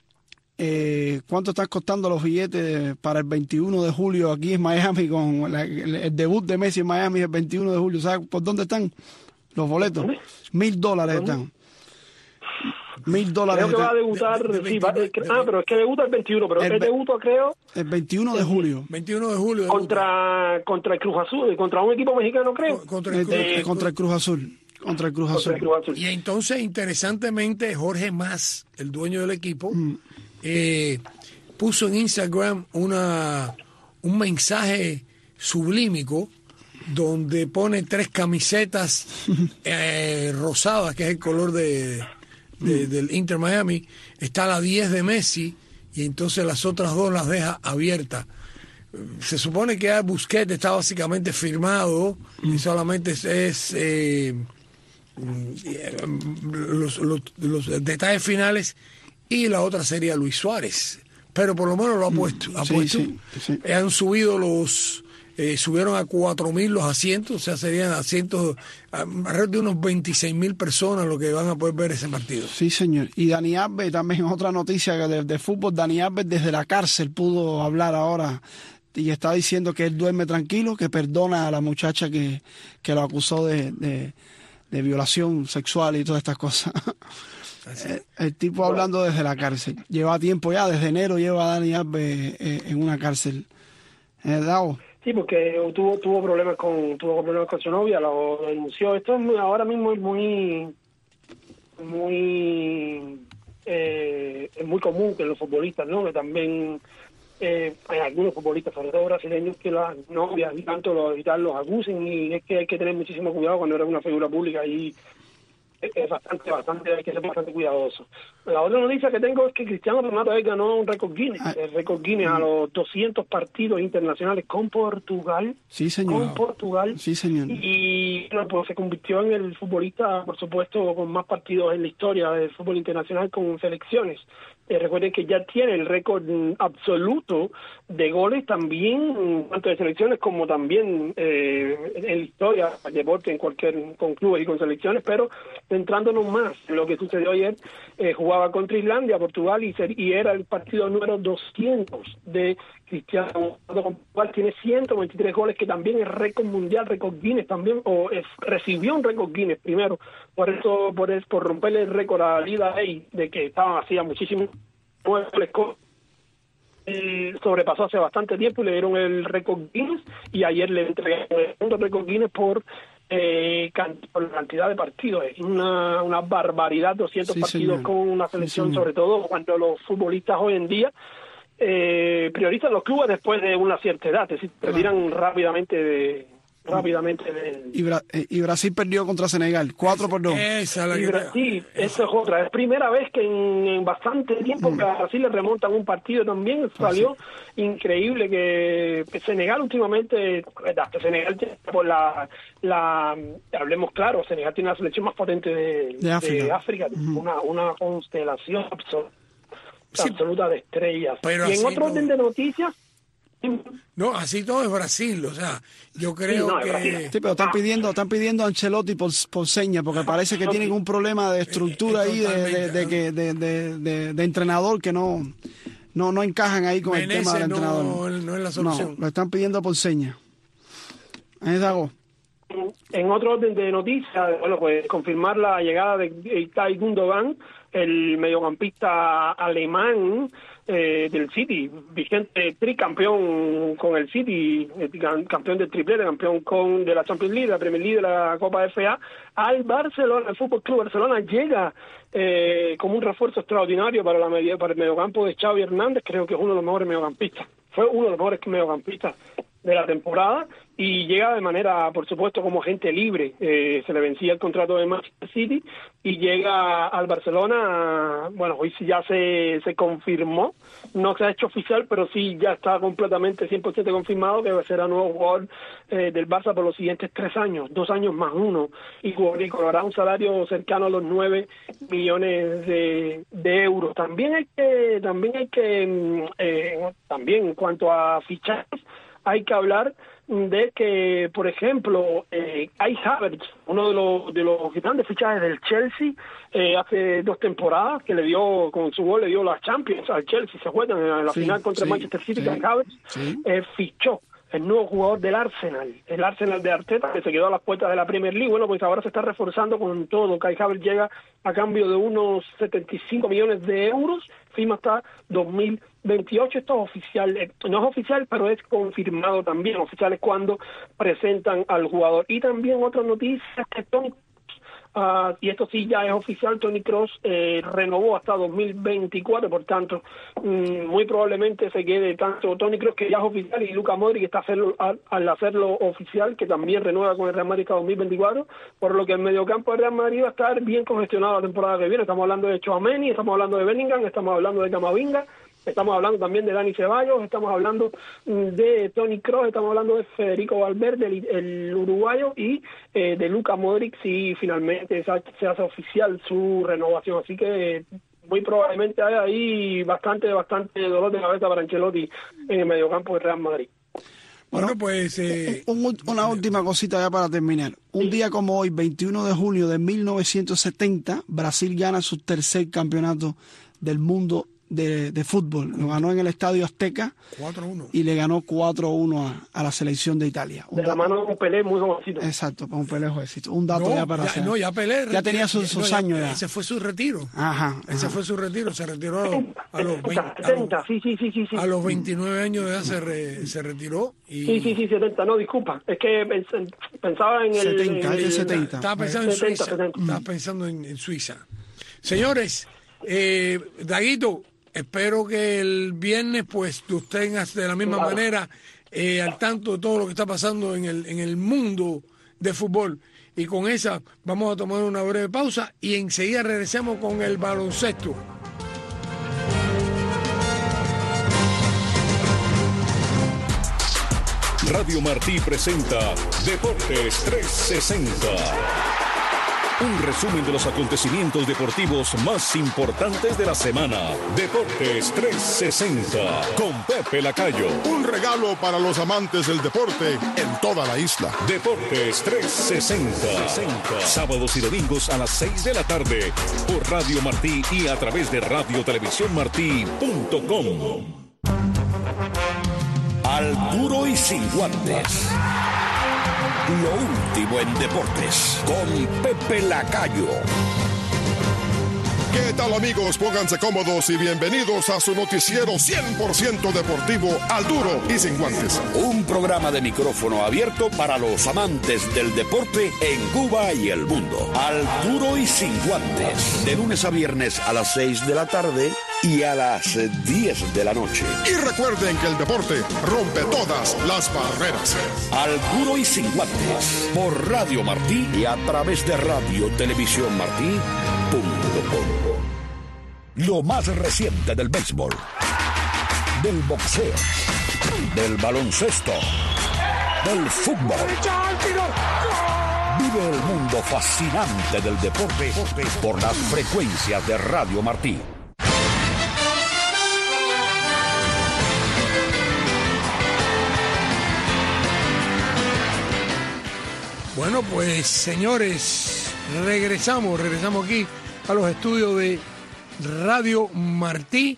Eh, ¿cuánto están costando los billetes para el veintiuno de julio aquí en Miami, con la, el, el debut de Messi en Miami el veintiuno de julio? ¿Sabes por dónde están los boletos? ¿Dónde? Mil dólares ¿Dónde? están. Mil dólares. Creo que va a debutar, de, de, sí, va, de, ah, pero es que debuta el veintiuno, pero el, el debuta creo... El veintiuno de julio. veintiuno de julio. Contra, contra el Cruz Azul, contra un equipo mexicano, creo. Contra el, eh, contra el Cruz Azul. Contra el Cruz Azul. El Cruz Azul. Y entonces, interesantemente, Jorge Mas, el dueño del equipo, mm. eh, puso en Instagram una un mensaje sublímico donde pone tres camisetas eh, rosadas, que es el color de, de, del Inter Miami. Está la diez de Messi y entonces las otras dos las deja abiertas. Se supone que Busquets está básicamente firmado y solamente es, es eh, los, los, los detalles finales, y la otra sería Luis Suárez, pero por lo menos lo ha puesto, ha sí, puesto. Sí, sí. Eh, han subido los eh, subieron a cuatro mil los asientos, o sea, serían asientos alrededor de unos veintiséis mil personas lo que van a poder ver ese partido. Sí, señor. Y Dani Alves, también otra noticia de, de fútbol, Dani Alves desde la cárcel pudo hablar ahora y está diciendo que él duerme tranquilo, que perdona a la muchacha que, que lo acusó de, de, de violación sexual y todas estas cosas. El, el tipo hablando desde la cárcel. Lleva tiempo ya, desde enero lleva a Dani Alves eh, en una cárcel. ¿Eh, Dago? Sí, porque tuvo tuvo problemas con tuvo problemas con su novia, lo denunció. Esto es muy, ahora mismo es muy muy eh, es muy común que los futbolistas, ¿no? Que también eh, hay algunos futbolistas, sobre todo brasileños, que las novias y tanto los, y tal, los acusen, y es que hay que tener muchísimo cuidado cuando eres una figura pública y es bastante, bastante, hay que ser bastante cuidadoso. La otra noticia que tengo es que Cristiano Ronaldo ganó un récord Guinness, ah, el récord Guinness mm. a los doscientos partidos internacionales con Portugal. Sí, señor. Con Portugal. Sí, señor. Y bueno, pues se convirtió en el futbolista, por supuesto, con más partidos en la historia del fútbol internacional con selecciones. Eh, recuerden que ya tiene el récord absoluto de goles también, tanto de selecciones como también eh, en la historia del deporte, en cualquier, con clubes y con selecciones, pero centrándonos más en lo que sucedió ayer, eh, jugaba contra Islandia, Portugal, y, ser, y era el partido número doscientos de Cristiano Ronaldo. Portugal tiene ciento veintitrés goles, que también es récord mundial, récord Guinness también, o es, recibió un récord Guinness primero, por eso, por, eso, por romperle el récord a Lida Day, de que estaba hacía muchísimos goles. Eh, sobrepasó hace bastante tiempo y le dieron el récord Guinness, y ayer le entregaron el segundo récord Guinness por eh, por la cantidad de partidos. Es una, una barbaridad, doscientos sí, partidos señor. Con una selección, sí, sobre todo cuando los futbolistas hoy en día eh, priorizan los clubes después de una cierta edad, es decir, retiran claro. rápidamente de rápidamente de... y, Bra y Brasil perdió contra Senegal cuatro por dos. Esa la y Brasil, esa es otra, es primera vez que en, en bastante tiempo mm. que a Brasil le remontan un partido también. Salió sí. increíble que, que Senegal últimamente, Senegal por la, la hablemos claro, Senegal tiene la selección más potente de, de África, de África mm. una, una constelación absoluta, sí. absoluta de estrellas. Pero y en otro orden de noticias, no, así todo es Brasil, o sea, yo creo sí, no, que... Sí, pero están pidiendo, están pidiendo a Ancelotti por, por señas, porque parece que tienen un problema de estructura ahí, de, de, de, de, de, de, de, de entrenador, que no, no, no encajan ahí con Menezes el tema del no, entrenador. No es la solución. No, lo están pidiendo por señas. Ahí Dago. En otro orden de noticias, bueno, pues confirmar la llegada de Ilkay Gundogan, el mediocampista alemán eh, del City, vigente tricampeón con el City, campeón del triplete, campeón con de la Champions League, la Premier League, de la Copa F A, al Barcelona. El Fútbol Club Barcelona llega eh, como un refuerzo extraordinario para la media, para el mediocampo de Xavi Hernández. Creo que es uno de los mejores mediocampistas, fue uno de los mejores mediocampistas de la temporada, y llega de manera, por supuesto, como agente libre. Eh, se le vencía el contrato de Manchester City y llega al Barcelona. Bueno, hoy sí ya se, se confirmó, no se ha hecho oficial, pero sí ya está completamente cien por ciento confirmado que será nuevo jugador eh, del Barça por los siguientes tres años, dos años más uno, y cobrará un salario cercano a los nueve millones de, de euros. También hay que, también hay que, eh, también en cuanto a fichajes, hay que hablar de que, por ejemplo, eh, Kai Havertz, uno de los de los grandes fichajes del Chelsea, eh, hace dos temporadas, que le dio, con su gol le dio la Champions al Chelsea, se juegan en la sí, final contra sí, Manchester City, sí, Kai Havertz, sí. eh, fichó el nuevo jugador del Arsenal, el Arsenal de Arteta, que se quedó a las puertas de la Premier League. Bueno, pues ahora se está reforzando con todo. Kai Havertz llega a cambio de unos setenta y cinco millones de euros, firma hasta dos mil veintiocho. Esto es oficial, eh, no es oficial, pero es confirmado también. Oficial es cuando presentan al jugador. Y también otra noticia, que Toni Uh, y esto sí ya es oficial, Toni Kroos eh, renovó hasta dos mil veinticuatro, por tanto mmm, muy probablemente se quede tanto Toni Kroos, que ya es oficial, y Luka Modric está hacerlo, al, al hacerlo oficial, que también renueva con el Real Madrid hasta dos mil veinticuatro, por lo que el mediocampo del Real Madrid va a estar bien congestionado la temporada que viene. Estamos hablando de Tchouaméni, estamos hablando de Bellingham, estamos hablando de Camavinga, estamos hablando también de Dani Ceballos, estamos hablando de Toni Kroos, estamos hablando de Federico Valverde, el, el uruguayo, y eh, de Luka Modric, si finalmente se hace, se hace oficial su renovación. Así que muy probablemente hay ahí bastante, bastante dolor de cabeza para Ancelotti en el mediocampo del Real Madrid. Bueno, bueno pues eh, un, una última cosita ya para terminar. Un sí. día como hoy, veintiuno de junio de mil novecientos setenta, Brasil gana su tercer campeonato del mundo De, de fútbol. Lo ganó en el Estadio Azteca cuatro uno y le ganó cuatro uno a, a la selección de Italia. Un de la mano con Pelé, muy jovencito. Exacto, con Pelé jovencito. Un dato no, ya para ya, hacer. No, ya Pelé. Ya tenía sus, sus no, años ya. Ese fue su retiro. Ajá. Ese ajá. fue su retiro. Se retiró a los, veinte, setenta, a los, sí, sí, sí, sí, sí. a los veintinueve años de edad se, re, se retiró. Y... Sí, sí, sí, setenta, no, disculpa. Es que pensaba en el... setenta, en el setenta. Estaba pensando setenta, en Suiza. setenta. Estaba pensando en, en Suiza. Señores, eh, Daguito, espero que el viernes pues tú tengas de la misma claro. manera eh, al tanto de todo lo que está pasando en el en el mundo de fútbol. Y con esa vamos a tomar una breve pausa y enseguida regresamos con el baloncesto. Radio Martí presenta Deportes trescientos sesenta. Un resumen de los acontecimientos deportivos más importantes de la semana. Deportes trescientos sesenta con Pepe Lacayo. Un regalo para los amantes del deporte en toda la isla. Deportes trescientos sesenta. Sábados y domingos a las seis de la tarde por Radio Martí y a través de radio televisión martí punto com. Al duro y sin guantes. Lo último en deportes con Pepe Lacayo. ¿Qué tal, amigos? Pónganse cómodos y bienvenidos a su noticiero cien por ciento deportivo Al Duro y Sin Guantes. Un programa de micrófono abierto para los amantes del deporte en Cuba y el mundo. Al Duro y Sin Guantes. De lunes a viernes a las seis de la tarde y a las diez de la noche. Y recuerden que el deporte rompe todas las barreras. Al Duro y Sin Guantes. Por Radio Martí y a través de Radio Televisión Martí punto com. Lo más reciente del béisbol, del boxeo, del baloncesto, del fútbol. Vive el mundo fascinante del deporte por las frecuencias de Radio Martí. Bueno, pues señores, regresamos, regresamos aquí a los estudios de Radio Martí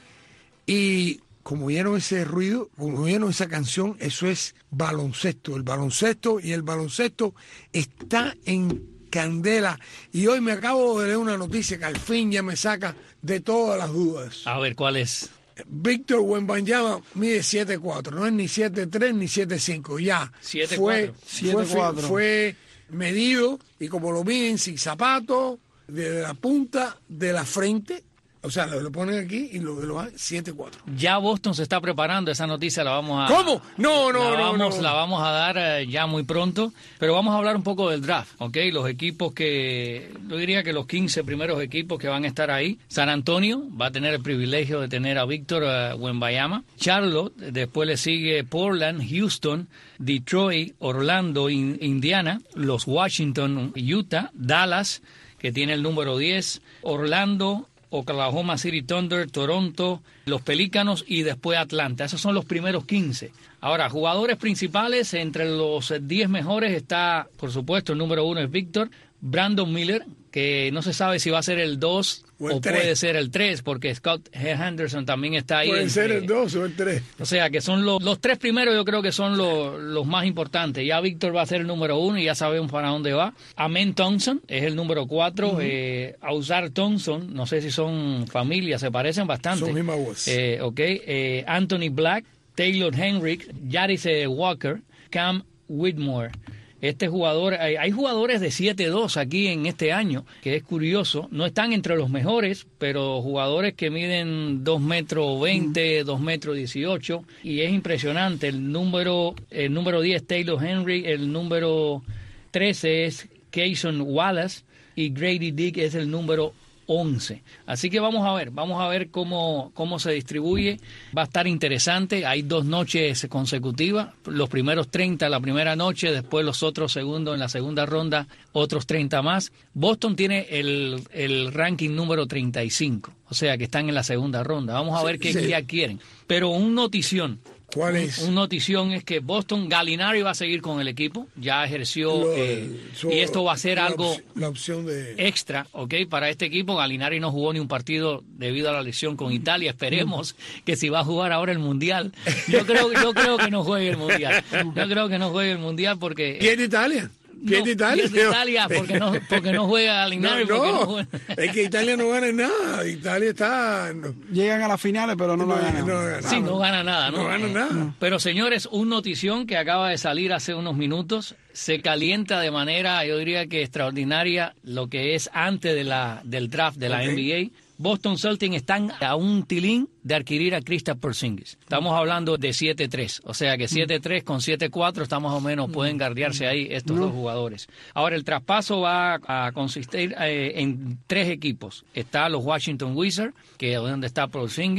y como vieron ese ruido, como vieron esa canción, eso es baloncesto, el baloncesto y el baloncesto está en candela y hoy me acabo de leer una noticia que al fin ya me saca de todas las dudas. A ver, ¿cuál es? Víctor Wembanyama mide siete cuatro, no es ni siete tres ni siete cinco, ya siete fue, fue, cuatro. fue medido y como lo miden sin zapatos, de la punta de la frente, o sea, lo, lo ponen aquí y lo lo siete cuatro. Ya Boston se está preparando, esa noticia la vamos a... ¿Cómo? No, no, la no, vamos, no. La vamos a dar eh, ya muy pronto, pero vamos a hablar un poco del draft, ¿ok? Los equipos que, yo diría que los quince primeros equipos que van a estar ahí. San Antonio va a tener el privilegio de tener a Víctor uh, Wembanyama. Charlotte, después le sigue Portland, Houston, Detroit, Orlando, in, Indiana, los Washington, Utah, Dallas, que tiene el número diez, Orlando, Oklahoma City Thunder, Toronto, los Pelícanos y después Atlanta. Esos son los primeros quince. Ahora, jugadores principales, entre los diez mejores está, por supuesto, el número uno es Víctor, Brandon Miller, que no se sabe si va a ser el dos o, o puede ser el tres, porque Scott Henderson también está ahí. Puede entre, ser el dos o el tres. O sea, que son los, los tres primeros, yo creo que son los, los más importantes. Ya Víctor va a ser el número uno y ya sabemos para dónde va. Amen Thompson es el número cuatro. Uh-huh. eh, Ausar Thompson, no sé si son familias, se parecen bastante. Son mismas. Eh, ok. Eh, Anthony Black, Taylor Henricks, Yaris Walker, Cam Whitmore. Este jugador, hay, hay jugadores de siete dos aquí en este año, que es curioso, no están entre los mejores, pero jugadores que miden dos metros veinte, dos metros dieciocho, y es impresionante. El número, el número diez, Taylor Henry, el número trece es Cason Wallace, y Grady Dick es el número once. Así que vamos a ver, vamos a ver cómo, cómo se distribuye. Va a estar interesante. Hay dos noches consecutivas. Los primeros treinta la primera noche, después los otros segundos en la segunda ronda, otros treinta más. Boston tiene el, el ranking número treinta y cinco, o sea que están en la segunda ronda. Vamos a ver qué sí. ya quieren. Pero un notición. ¿Cuál es? Un, un notición es que Boston, Gallinari va a seguir con el equipo, ya ejerció, Lo, eh, so, y esto va a ser la algo op- la opción de... extra, ¿ok? Para este equipo. Gallinari no jugó ni un partido debido a la lesión con Italia. Esperemos que si va a jugar ahora el Mundial, yo creo, yo creo que no juegue el Mundial. Yo creo que no juegue el Mundial porque... ¿Y en Italia? ¿Qué no, es Italia? Es de Italia porque no, porque no juega Gallinari. No, no, no juega. Es que Italia no gana nada. Italia está... No. Llegan a las finales, pero no, no, no ganan. No gana, sí, no gana nada. No, no gana nada. No. Pero señores, un notición que acaba de salir hace unos minutos. Se calienta de manera, yo diría que extraordinaria, lo que es antes de la, del draft de la okay. N B A. Boston Celtics están a un tilín de adquirir a Kristaps Porzingis. Estamos hablando de siete tres, o sea que siete tres con siete cuatro está más o menos, pueden guardiarse ahí estos no. dos jugadores. Ahora, el traspaso va a consistir eh, en tres equipos. Está los Washington Wizards, que es donde está Porzingis.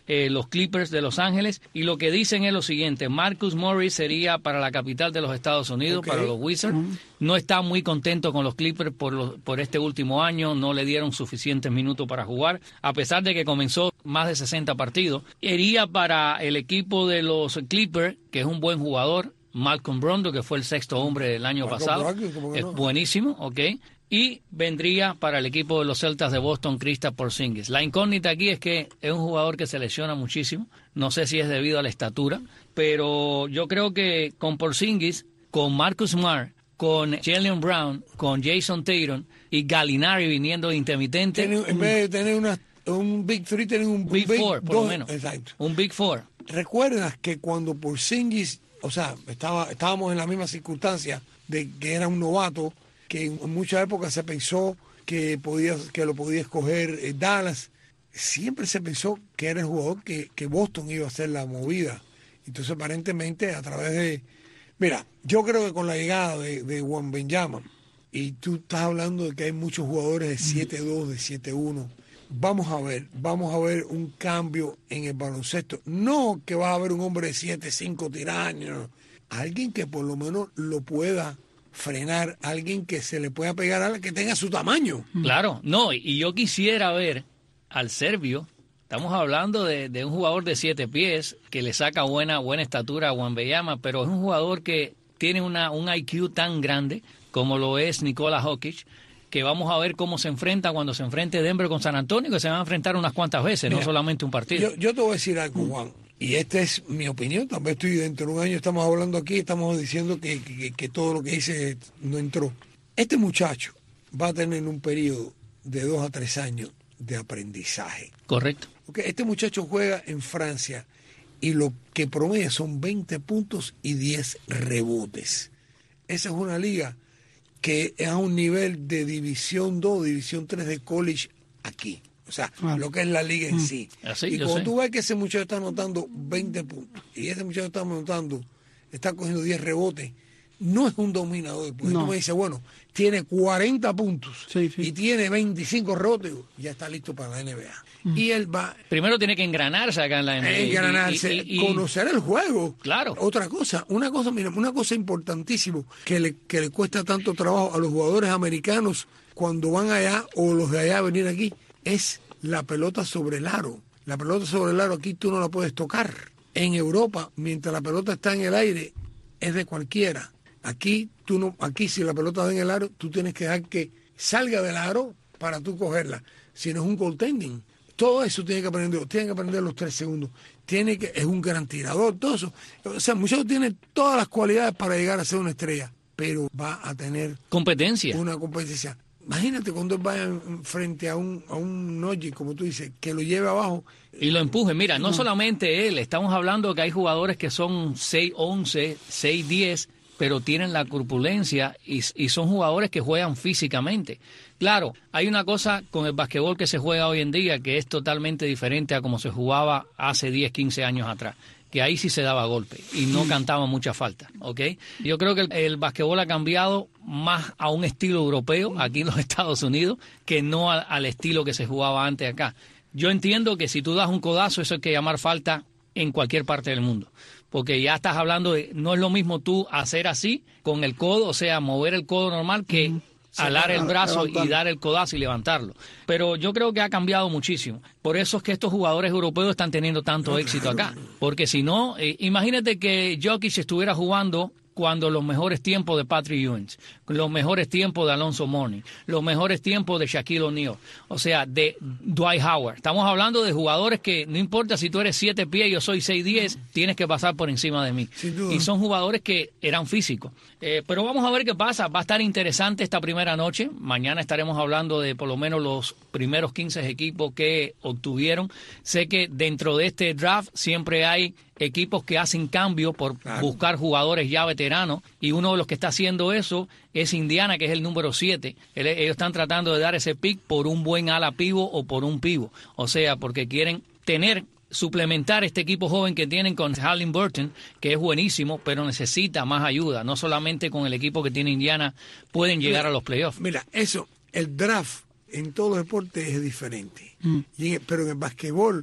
eh, los Clippers de Los Ángeles, y lo que dicen es lo siguiente: Marcus Morris sería para la capital de los Estados Unidos, okay, para los Wizards. Uh-huh. No está muy contento con los Clippers por, los, por este último año, no le dieron suficientes minutos para jugar, a pesar de que comenzó más de sesenta partidos. Iría para el equipo de los Clippers, que es un buen jugador, Malcolm Brogdon, que fue el sexto hombre del año Malcolm pasado, Brogdon, es no? buenísimo, ok. Y vendría para el equipo de los Celtas de Boston, Kristaps Porzingis. La incógnita aquí es que es un jugador que se lesiona muchísimo. No sé si es debido a la estatura, pero yo creo que con Porzingis, con Marcus Smart, con Jaylen Brown, con Jason Tatum y Gallinari viniendo de intermitente. Tiene, en vez de tener una, un Big Three, tienen un Big, big Four, por dos, lo menos. Exacto. Un Big Four. ¿Recuerdas que cuando Porzingis, o sea, estaba, estábamos en la misma circunstancia de que era un novato, que en muchas épocas se pensó que podía que lo podía escoger eh, Dallas? Siempre se pensó que era el jugador que, que Boston iba a hacer la movida. Entonces, aparentemente, a través de... Mira, yo creo que con la llegada de, de Wembanyama, y tú estás hablando de que hay muchos jugadores de siete dos, de siete uno, vamos a ver, vamos a ver un cambio en el baloncesto. No que vas a ver un hombre de siete cinco tirano, no. Alguien que por lo menos lo pueda frenar, alguien que se le pueda pegar a alguien que tenga su tamaño. Claro, no, y yo quisiera ver al serbio. Estamos hablando de, de un jugador de siete pies que le saca buena buena estatura a Wembanyama, pero es un jugador que tiene una un I Q tan grande como lo es Nikola Jokic, que vamos a ver cómo se enfrenta cuando se enfrente Denver con San Antonio, que se van a enfrentar unas cuantas veces, Mira, no solamente un partido. Yo, yo te voy a decir algo, Juan, y esta es mi opinión. Tal vez estoy dentro de un año, estamos hablando aquí, estamos diciendo que, que, que todo lo que hice no entró. Este muchacho va a tener un periodo de dos a tres años de aprendizaje. Correcto. Porque este muchacho juega en Francia y lo que promedia son veinte puntos y diez rebotes. Esa es una liga que es a un nivel de división dos, división tres de college aquí. O sea, ah. lo que es la liga en mm. sí. Así, y cuando sé. tú ves que ese muchacho está anotando veinte puntos y ese muchacho está anotando, está cogiendo diez rebotes, no es un dominador. Porque no. tú me dices, bueno, tiene cuarenta puntos sí, sí. y tiene veinticinco rebotes, ya está listo para la N B A. Mm. Y él va... Primero tiene que engranarse acá en la N B A. Engranarse, y, y, y, conocer el juego. Claro. Otra cosa, una cosa, mira, una cosa importantísima que le, que le cuesta tanto trabajo a los jugadores americanos cuando van allá o los de allá a venir aquí, es la pelota sobre el aro. La pelota sobre el aro aquí tú no la puedes tocar. En Europa, mientras la pelota está en el aire, es de cualquiera. Aquí tú no, aquí si la pelota está en el aro, tú tienes que dejar que salga del aro para tú cogerla. Si no es un goaltending. Todo eso tiene que aprender, tiene que aprender los tres segundos. Tiene que, es un gran tirador, todo eso. O sea, muchachos tiene todas las cualidades para llegar a ser una estrella, pero va a tener competencia. Una competencia. Imagínate cuando él vaya frente a un a un Noji, como tú dices, que lo lleve abajo. Y lo empuje. Mira, no, no solamente él, estamos hablando que hay jugadores que son seis once, seis diez, pero tienen la corpulencia y, y son jugadores que juegan físicamente. Claro, hay una cosa con el basquetbol que se juega hoy en día que es totalmente diferente a como se jugaba hace diez, quince años atrás, que ahí sí se daba golpe y no cantaba mucha falta, ¿ok? Yo creo que el, el basquetbol ha cambiado más a un estilo europeo aquí en los Estados Unidos que no a, al estilo que se jugaba antes acá. Yo entiendo que si tú das un codazo, eso hay que llamar falta en cualquier parte del mundo, porque ya estás hablando de, no es lo mismo tú hacer así con el codo, o sea, mover el codo normal que... Mm. alar el brazo y dar el codazo y levantarlo. Pero yo creo que ha cambiado muchísimo. Por eso es que estos jugadores europeos están teniendo tanto éxito acá. Porque si no, eh, imagínate que Jokic estuviera jugando cuando los mejores tiempos de Patrick Ewing, los mejores tiempos de Alonzo Mourning, los mejores tiempos de Shaquille O'Neal, o sea, de Dwight Howard. Estamos hablando de jugadores que no importa si tú eres siete pies y yo soy seis diez, tienes que pasar por encima de mí. Y son jugadores que eran físicos. Eh, pero vamos a ver qué pasa. Va a estar interesante esta primera noche. Mañana estaremos hablando de por lo menos los primeros quince equipos que obtuvieron. Sé que dentro de este draft siempre hay equipos que hacen cambio por claro. buscar jugadores ya veteranos, y uno de los que está haciendo eso es Indiana, que es el número siete. Ellos están tratando de dar ese pick por un buen ala pivo o por un pivo, o sea, porque quieren tener, suplementar este equipo joven que tienen con Halliburton, que es buenísimo, pero necesita más ayuda. No solamente con el equipo que tiene Indiana pueden llegar mira, a los playoffs. Mira, eso, el draft en todos los deportes es diferente, mm. y en, pero en el basquetbol,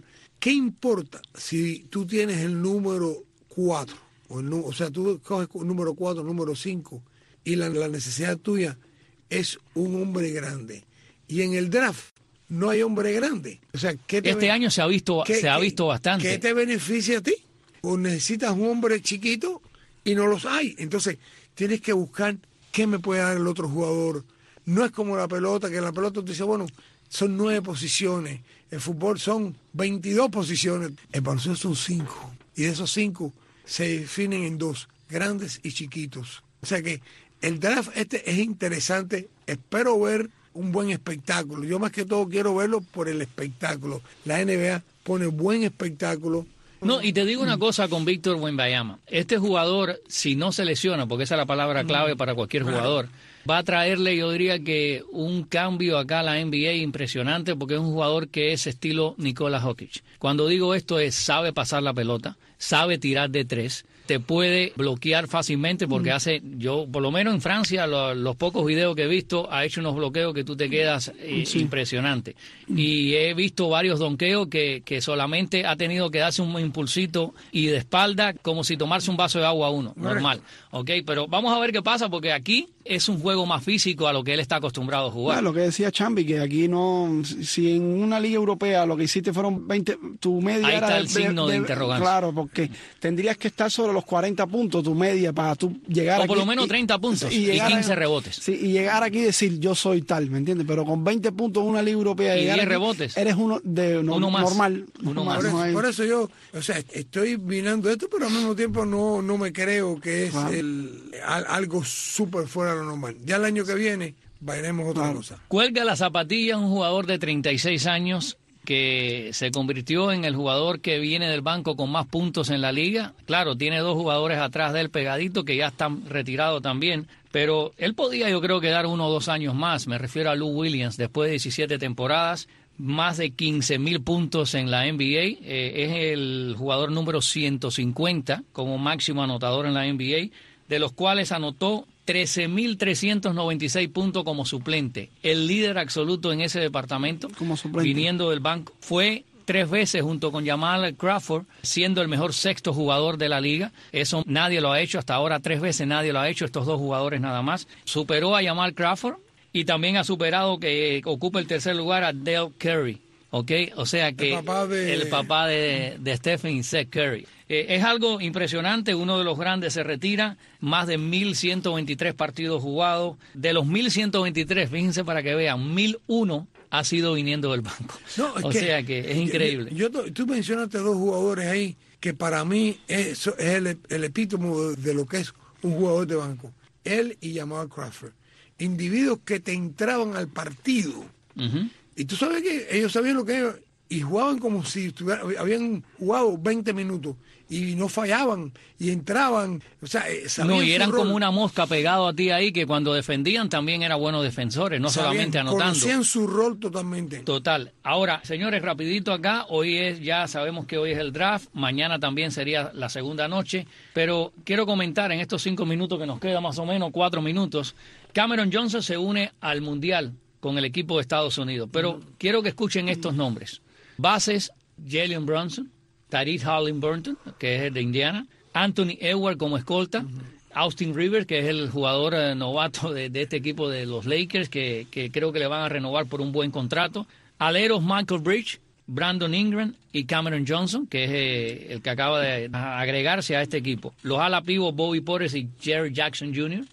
¿qué importa si tú tienes el número cuatro? O, el, o sea, tú coges el número cuatro, el número cinco, y la, la necesidad tuya es un hombre grande. Y en el draft no hay hombre grande. O sea, ¿qué te este año se ha visto ¿qué, se ha qué, visto bastante. ¿Qué te beneficia a ti? O necesitas un hombre chiquito y no los hay. Entonces, tienes que buscar qué me puede dar el otro jugador. No es como la pelota, que la pelota te dice, bueno, son nueve posiciones. El fútbol son veintidós posiciones. El baloncesto son cinco. Y de esos cinco se definen en dos, grandes y chiquitos. O sea que el draft este es interesante. Espero ver un buen espectáculo. Yo más que todo quiero verlo por el espectáculo. La N B A pone buen espectáculo. No, y te digo una cosa con Víctor Wembanyama. Este jugador, si no se lesiona, porque esa es la palabra clave para cualquier jugador, va a traerle, yo diría que un cambio acá a la N B A impresionante, porque es un jugador que es estilo Nikola Jokic. Cuando digo esto es, sabe pasar la pelota, sabe tirar de tres, te puede bloquear fácilmente porque mm. hace, yo por lo menos en Francia, lo, los pocos videos que he visto, ha hecho unos bloqueos que tú te quedas eh, sí. impresionante. Mm. Y he visto varios donkeos que, que solamente ha tenido que darse un impulsito y de espalda como si tomarse un vaso de agua a uno, normal. ¿Ok? Pero vamos a ver qué pasa porque aquí es un juego más físico a lo que él está acostumbrado a jugar. Bueno, lo que decía Chambi, que aquí no, si en una liga europea lo que hiciste fueron veinte, tu media ahí era está el de, signo de, de interrogancia. Claro, porque tendrías que estar sobre los cuarenta puntos, tu media, para tú llegar aquí. O por lo menos y, treinta puntos y, y, y quince a, rebotes. Sí, y llegar aquí y decir, yo soy tal, ¿me entiendes? Pero con veinte puntos en una liga europea y diez aquí, rebotes. Eres uno de no, uno más. normal. Uno más. Por eso, por eso yo, o sea, estoy vinando esto, pero al mismo tiempo no, no me creo que es claro. el, algo súper fuera de lo normal. Ya el año que viene veremos otra claro. cosa. Cuelga la zapatilla un jugador de treinta y seis años que se convirtió en el jugador que viene del banco con más puntos en la liga. Claro, tiene dos jugadores atrás de él pegadito que ya están retirados también, pero él podía yo creo que dar uno o dos años más. Me refiero a Lou Williams, después de diecisiete temporadas, más de quince mil puntos en la N B A. Eh, es el jugador número ciento cincuenta como máximo anotador en la N B A, de los cuales anotó trece mil trescientos noventa y seis puntos como suplente. El líder absoluto en ese departamento, como suplente, viniendo del banco. Fue tres veces junto con Jamal Crawford, siendo el mejor sexto jugador de la liga. Eso nadie lo ha hecho, hasta ahora tres veces nadie lo ha hecho, estos dos jugadores nada más. Superó a Jamal Crawford y también ha superado que ocupa el tercer lugar a Dale Curry. ¿Ok? O sea que el papá de, el papá de, de Stephen y Seth Curry. Eh, es algo impresionante, uno de los grandes se retira, más de mil ciento veintitrés partidos jugados. De los mil ciento veintitrés, fíjense para que vean, mil uno ha sido viniendo del banco. No, es o que, sea que es increíble. Yo, yo, tú mencionaste dos jugadores ahí que para mí es, es el, el epítomo de lo que es un jugador de banco. Él y Jamal Crawford. Individuos que te entraban al partido. Uh-huh. Y tú sabes que ellos sabían lo que ellos, y jugaban como si habían jugado veinte minutos y no fallaban y entraban, o sea, no, y eran como una mosca pegado a ti ahí, que cuando defendían también eran buenos defensores, no sabían, solamente anotando. Conocían su rol totalmente. Total. Ahora, señores, rapidito acá, hoy es, ya sabemos que hoy es el draft, mañana también sería la segunda noche, pero quiero comentar en estos cinco minutos que nos queda más o menos, cuatro minutos, Cameron Johnson se une al Mundial con el equipo de Estados Unidos, pero mm. quiero que escuchen estos nombres. Bases, Jalen Brunson, Tyrese Halliburton, que es el de Indiana, Anthony Edwards como escolta, uh-huh. Austin Rivers, que es el jugador eh, novato de, de este equipo de los Lakers, que, que creo que le van a renovar por un buen contrato, aleros Michael Bridges, Brandon Ingram y Cameron Johnson, que es eh, el que acaba de agregarse a este equipo. Los ala pivos Bobby Portis y Jerry Jackson junior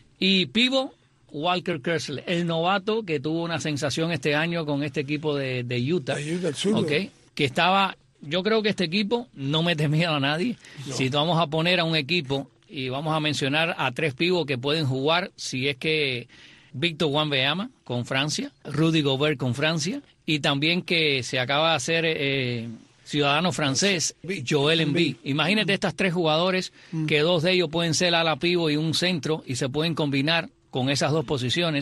Y pivot Walker Kessler, el novato que tuvo una sensación este año con este equipo de, de Utah, de Utah okay, que estaba, yo creo que este equipo no mete miedo a nadie. No. Si vamos a poner a un equipo y vamos a mencionar a tres pivos que pueden jugar, si es que Víctor Wembanyama con Francia, Rudy Gobert con Francia, y también que se acaba de hacer eh, ciudadano francés, Joel Embiid. Imagínate estas tres jugadores, que dos de ellos pueden ser ala pivo y un centro, y se pueden combinar con esas dos posiciones.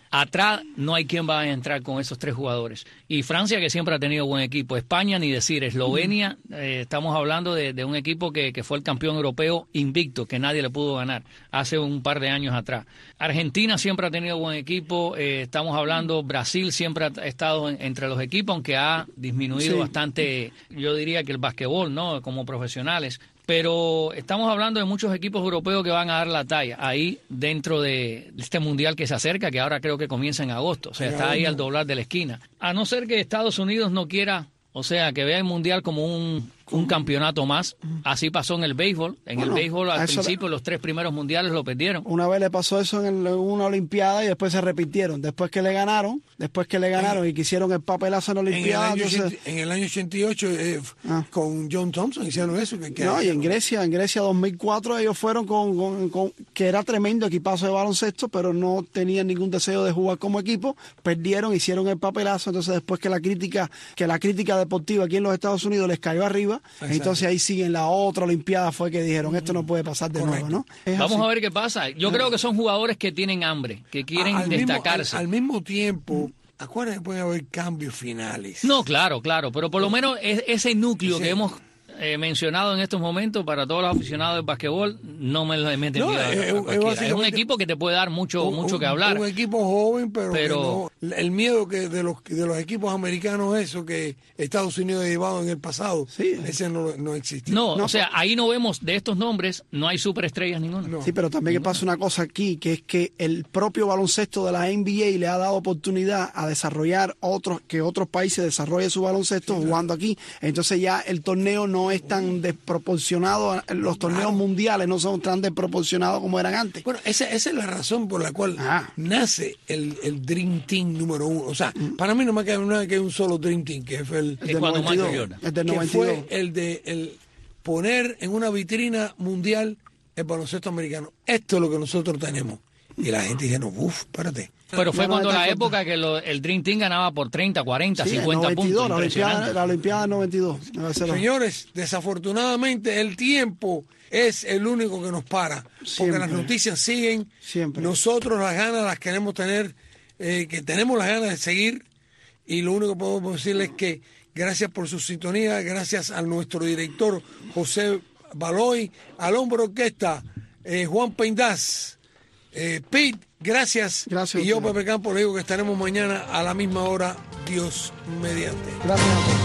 Atrás no hay quien va a entrar con esos tres jugadores. Y Francia, que siempre ha tenido buen equipo. España, ni decir. Eslovenia, eh, estamos hablando de, de un equipo que, que fue el campeón europeo invicto, que nadie le pudo ganar hace un par de años atrás. Argentina siempre ha tenido buen equipo. Eh, estamos hablando, Brasil siempre ha estado en, entre los equipos, aunque ha disminuido sí. bastante, yo diría que el basquetbol, ¿no? Como profesionales. Pero estamos hablando de muchos equipos europeos que van a dar la talla ahí dentro de este mundial que se acerca, que ahora creo que comienza en agosto. O sea, está ahí al doblar de la esquina. A no ser que Estados Unidos no quiera, o sea, que vea el mundial como un, un campeonato más. Así pasó en el béisbol. En bueno, el béisbol al principio le... los tres primeros mundiales lo perdieron. Una vez le pasó eso en, el, en una olimpiada y después se repitieron. Después que le ganaron, después que le ganaron en, y que hicieron el papelazo en la olimpiada. En el año, entonces... ochenta, en el año ochenta y ocho eh, ah. con John Thompson hicieron eso. Que, que no, y en Grecia, en Grecia dos mil cuatro ellos fueron con, con, con, que era tremendo equipazo de baloncesto, pero no tenían ningún deseo de jugar como equipo. Perdieron, hicieron el papelazo. Entonces después que la crítica, que la crítica deportiva aquí en los Estados Unidos les cayó arriba, exacto. Entonces ahí sí en la otra olimpiada fue que dijeron esto no puede pasar de Correcto. nuevo, ¿no? Es Vamos así. a ver qué pasa. Yo no. creo que son jugadores que tienen hambre, que quieren al destacarse. Mismo, al, al mismo tiempo, acuérdense que pueden haber cambios finales. No, claro, claro, pero por lo menos es, ese núcleo sí. que hemos eh, mencionado en estos momentos para todos los aficionados del basquetbol, no me lo he metido. No, es, es, es un equipo que te puede dar mucho un, mucho que hablar. Un equipo joven, pero, pero que no, el miedo que de los de los equipos americanos, eso que Estados Unidos ha llevado en el pasado, sí. ese no, no existe. No, no, o sea, ahí no vemos de estos nombres, no hay superestrellas ninguna. No. Sí, pero también que pasa una cosa aquí, que es que el propio baloncesto de la N B A le ha dado oportunidad a desarrollar otros, que otros países desarrollen su baloncesto sí, jugando claro. aquí. Entonces ya el torneo no es tan desproporcionado, los torneos claro. mundiales no son tan desproporcionados como eran antes. Bueno, esa, esa es la razón por la cual ah. nace el, el Dream Team número uno. O sea, mm. para mí no me queda nada que un solo Dream Team, que fue el, el del noventa y dos. El del noventa y dos. Que fue el de el poner en una vitrina mundial el baloncesto americano. Esto es lo que nosotros tenemos. Y la gente dice, no, uff, espérate. Pero fue no, cuando la época que lo, el Dream Team ganaba por treinta, cuarenta, sí, cincuenta noventa y dos, puntos. La Olimpiada, la Olimpiada del noventa y dos. Señores, desafortunadamente el tiempo es el único que nos para. Porque Siempre. las noticias siguen. Siempre. Nosotros las ganas las queremos tener, eh, que tenemos las ganas de seguir. Y lo único que podemos decirles es que gracias por su sintonía, gracias a nuestro director José Baloy, al hombre orquesta eh, Juan Peindás, eh, Pete, gracias. Gracias. Y yo, Pepe Campo, le digo que estaremos mañana a la misma hora, Dios mediante. Gracias a todos.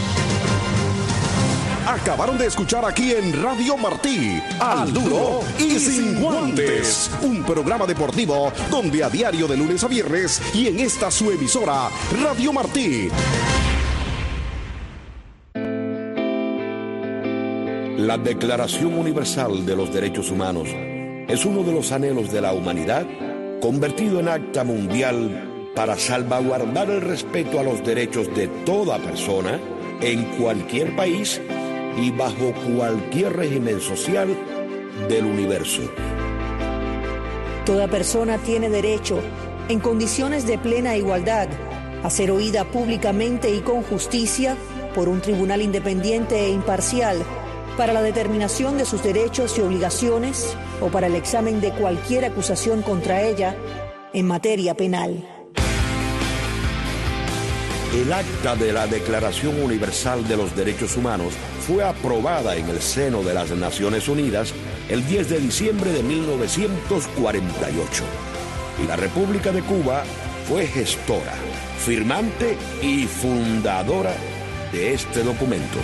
Acabaron de escuchar aquí en Radio Martí, Al Duro y Sin Guantes, un programa deportivo donde a diario de lunes a viernes y en esta su emisora, Radio Martí. La Declaración Universal de los Derechos Humanos es uno de los anhelos de la humanidad convertido en acta mundial para salvaguardar el respeto a los derechos de toda persona en cualquier país y bajo cualquier régimen social del universo. Toda persona tiene derecho, en condiciones de plena igualdad, a ser oída públicamente y con justicia por un tribunal independiente e imparcial para la determinación de sus derechos y obligaciones o para el examen de cualquier acusación contra ella en materia penal. El acta de la Declaración Universal de los Derechos Humanos fue aprobada en el seno de las Naciones Unidas el diez de diciembre de mil novecientos cuarenta y ocho. Y la República de Cuba fue gestora, firmante y fundadora de este documento.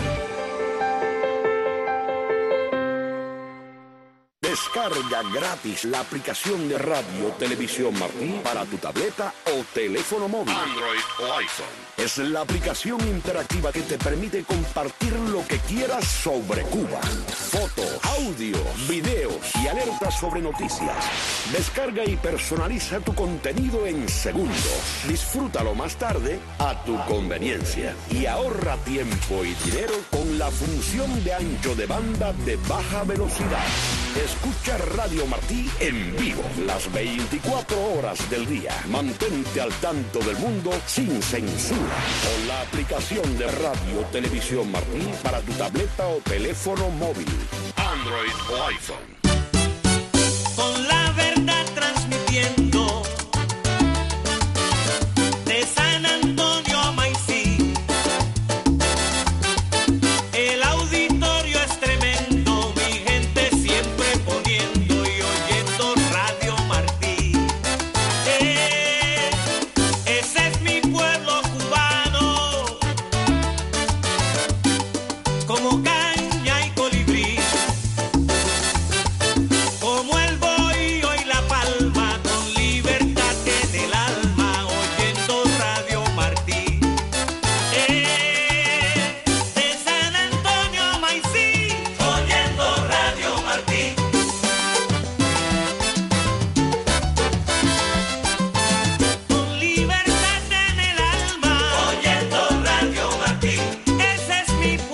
Descarga gratis la aplicación de Radio Televisión Martí para tu tableta o teléfono móvil, Android o iPhone. Es la aplicación interactiva que te permite compartir lo que quieras sobre Cuba. Fotos, audios, videos y alertas sobre noticias. Descarga y personaliza tu contenido en segundos. Disfrútalo más tarde a tu conveniencia. Y ahorra tiempo y dinero con la función de ancho de banda de baja velocidad. Escucha Radio Martí en vivo las veinticuatro horas del día. Mantente al tanto del mundo sin censura con la aplicación de Radio Televisión Martí para tu tableta o teléfono móvil, Android o iPhone. Con la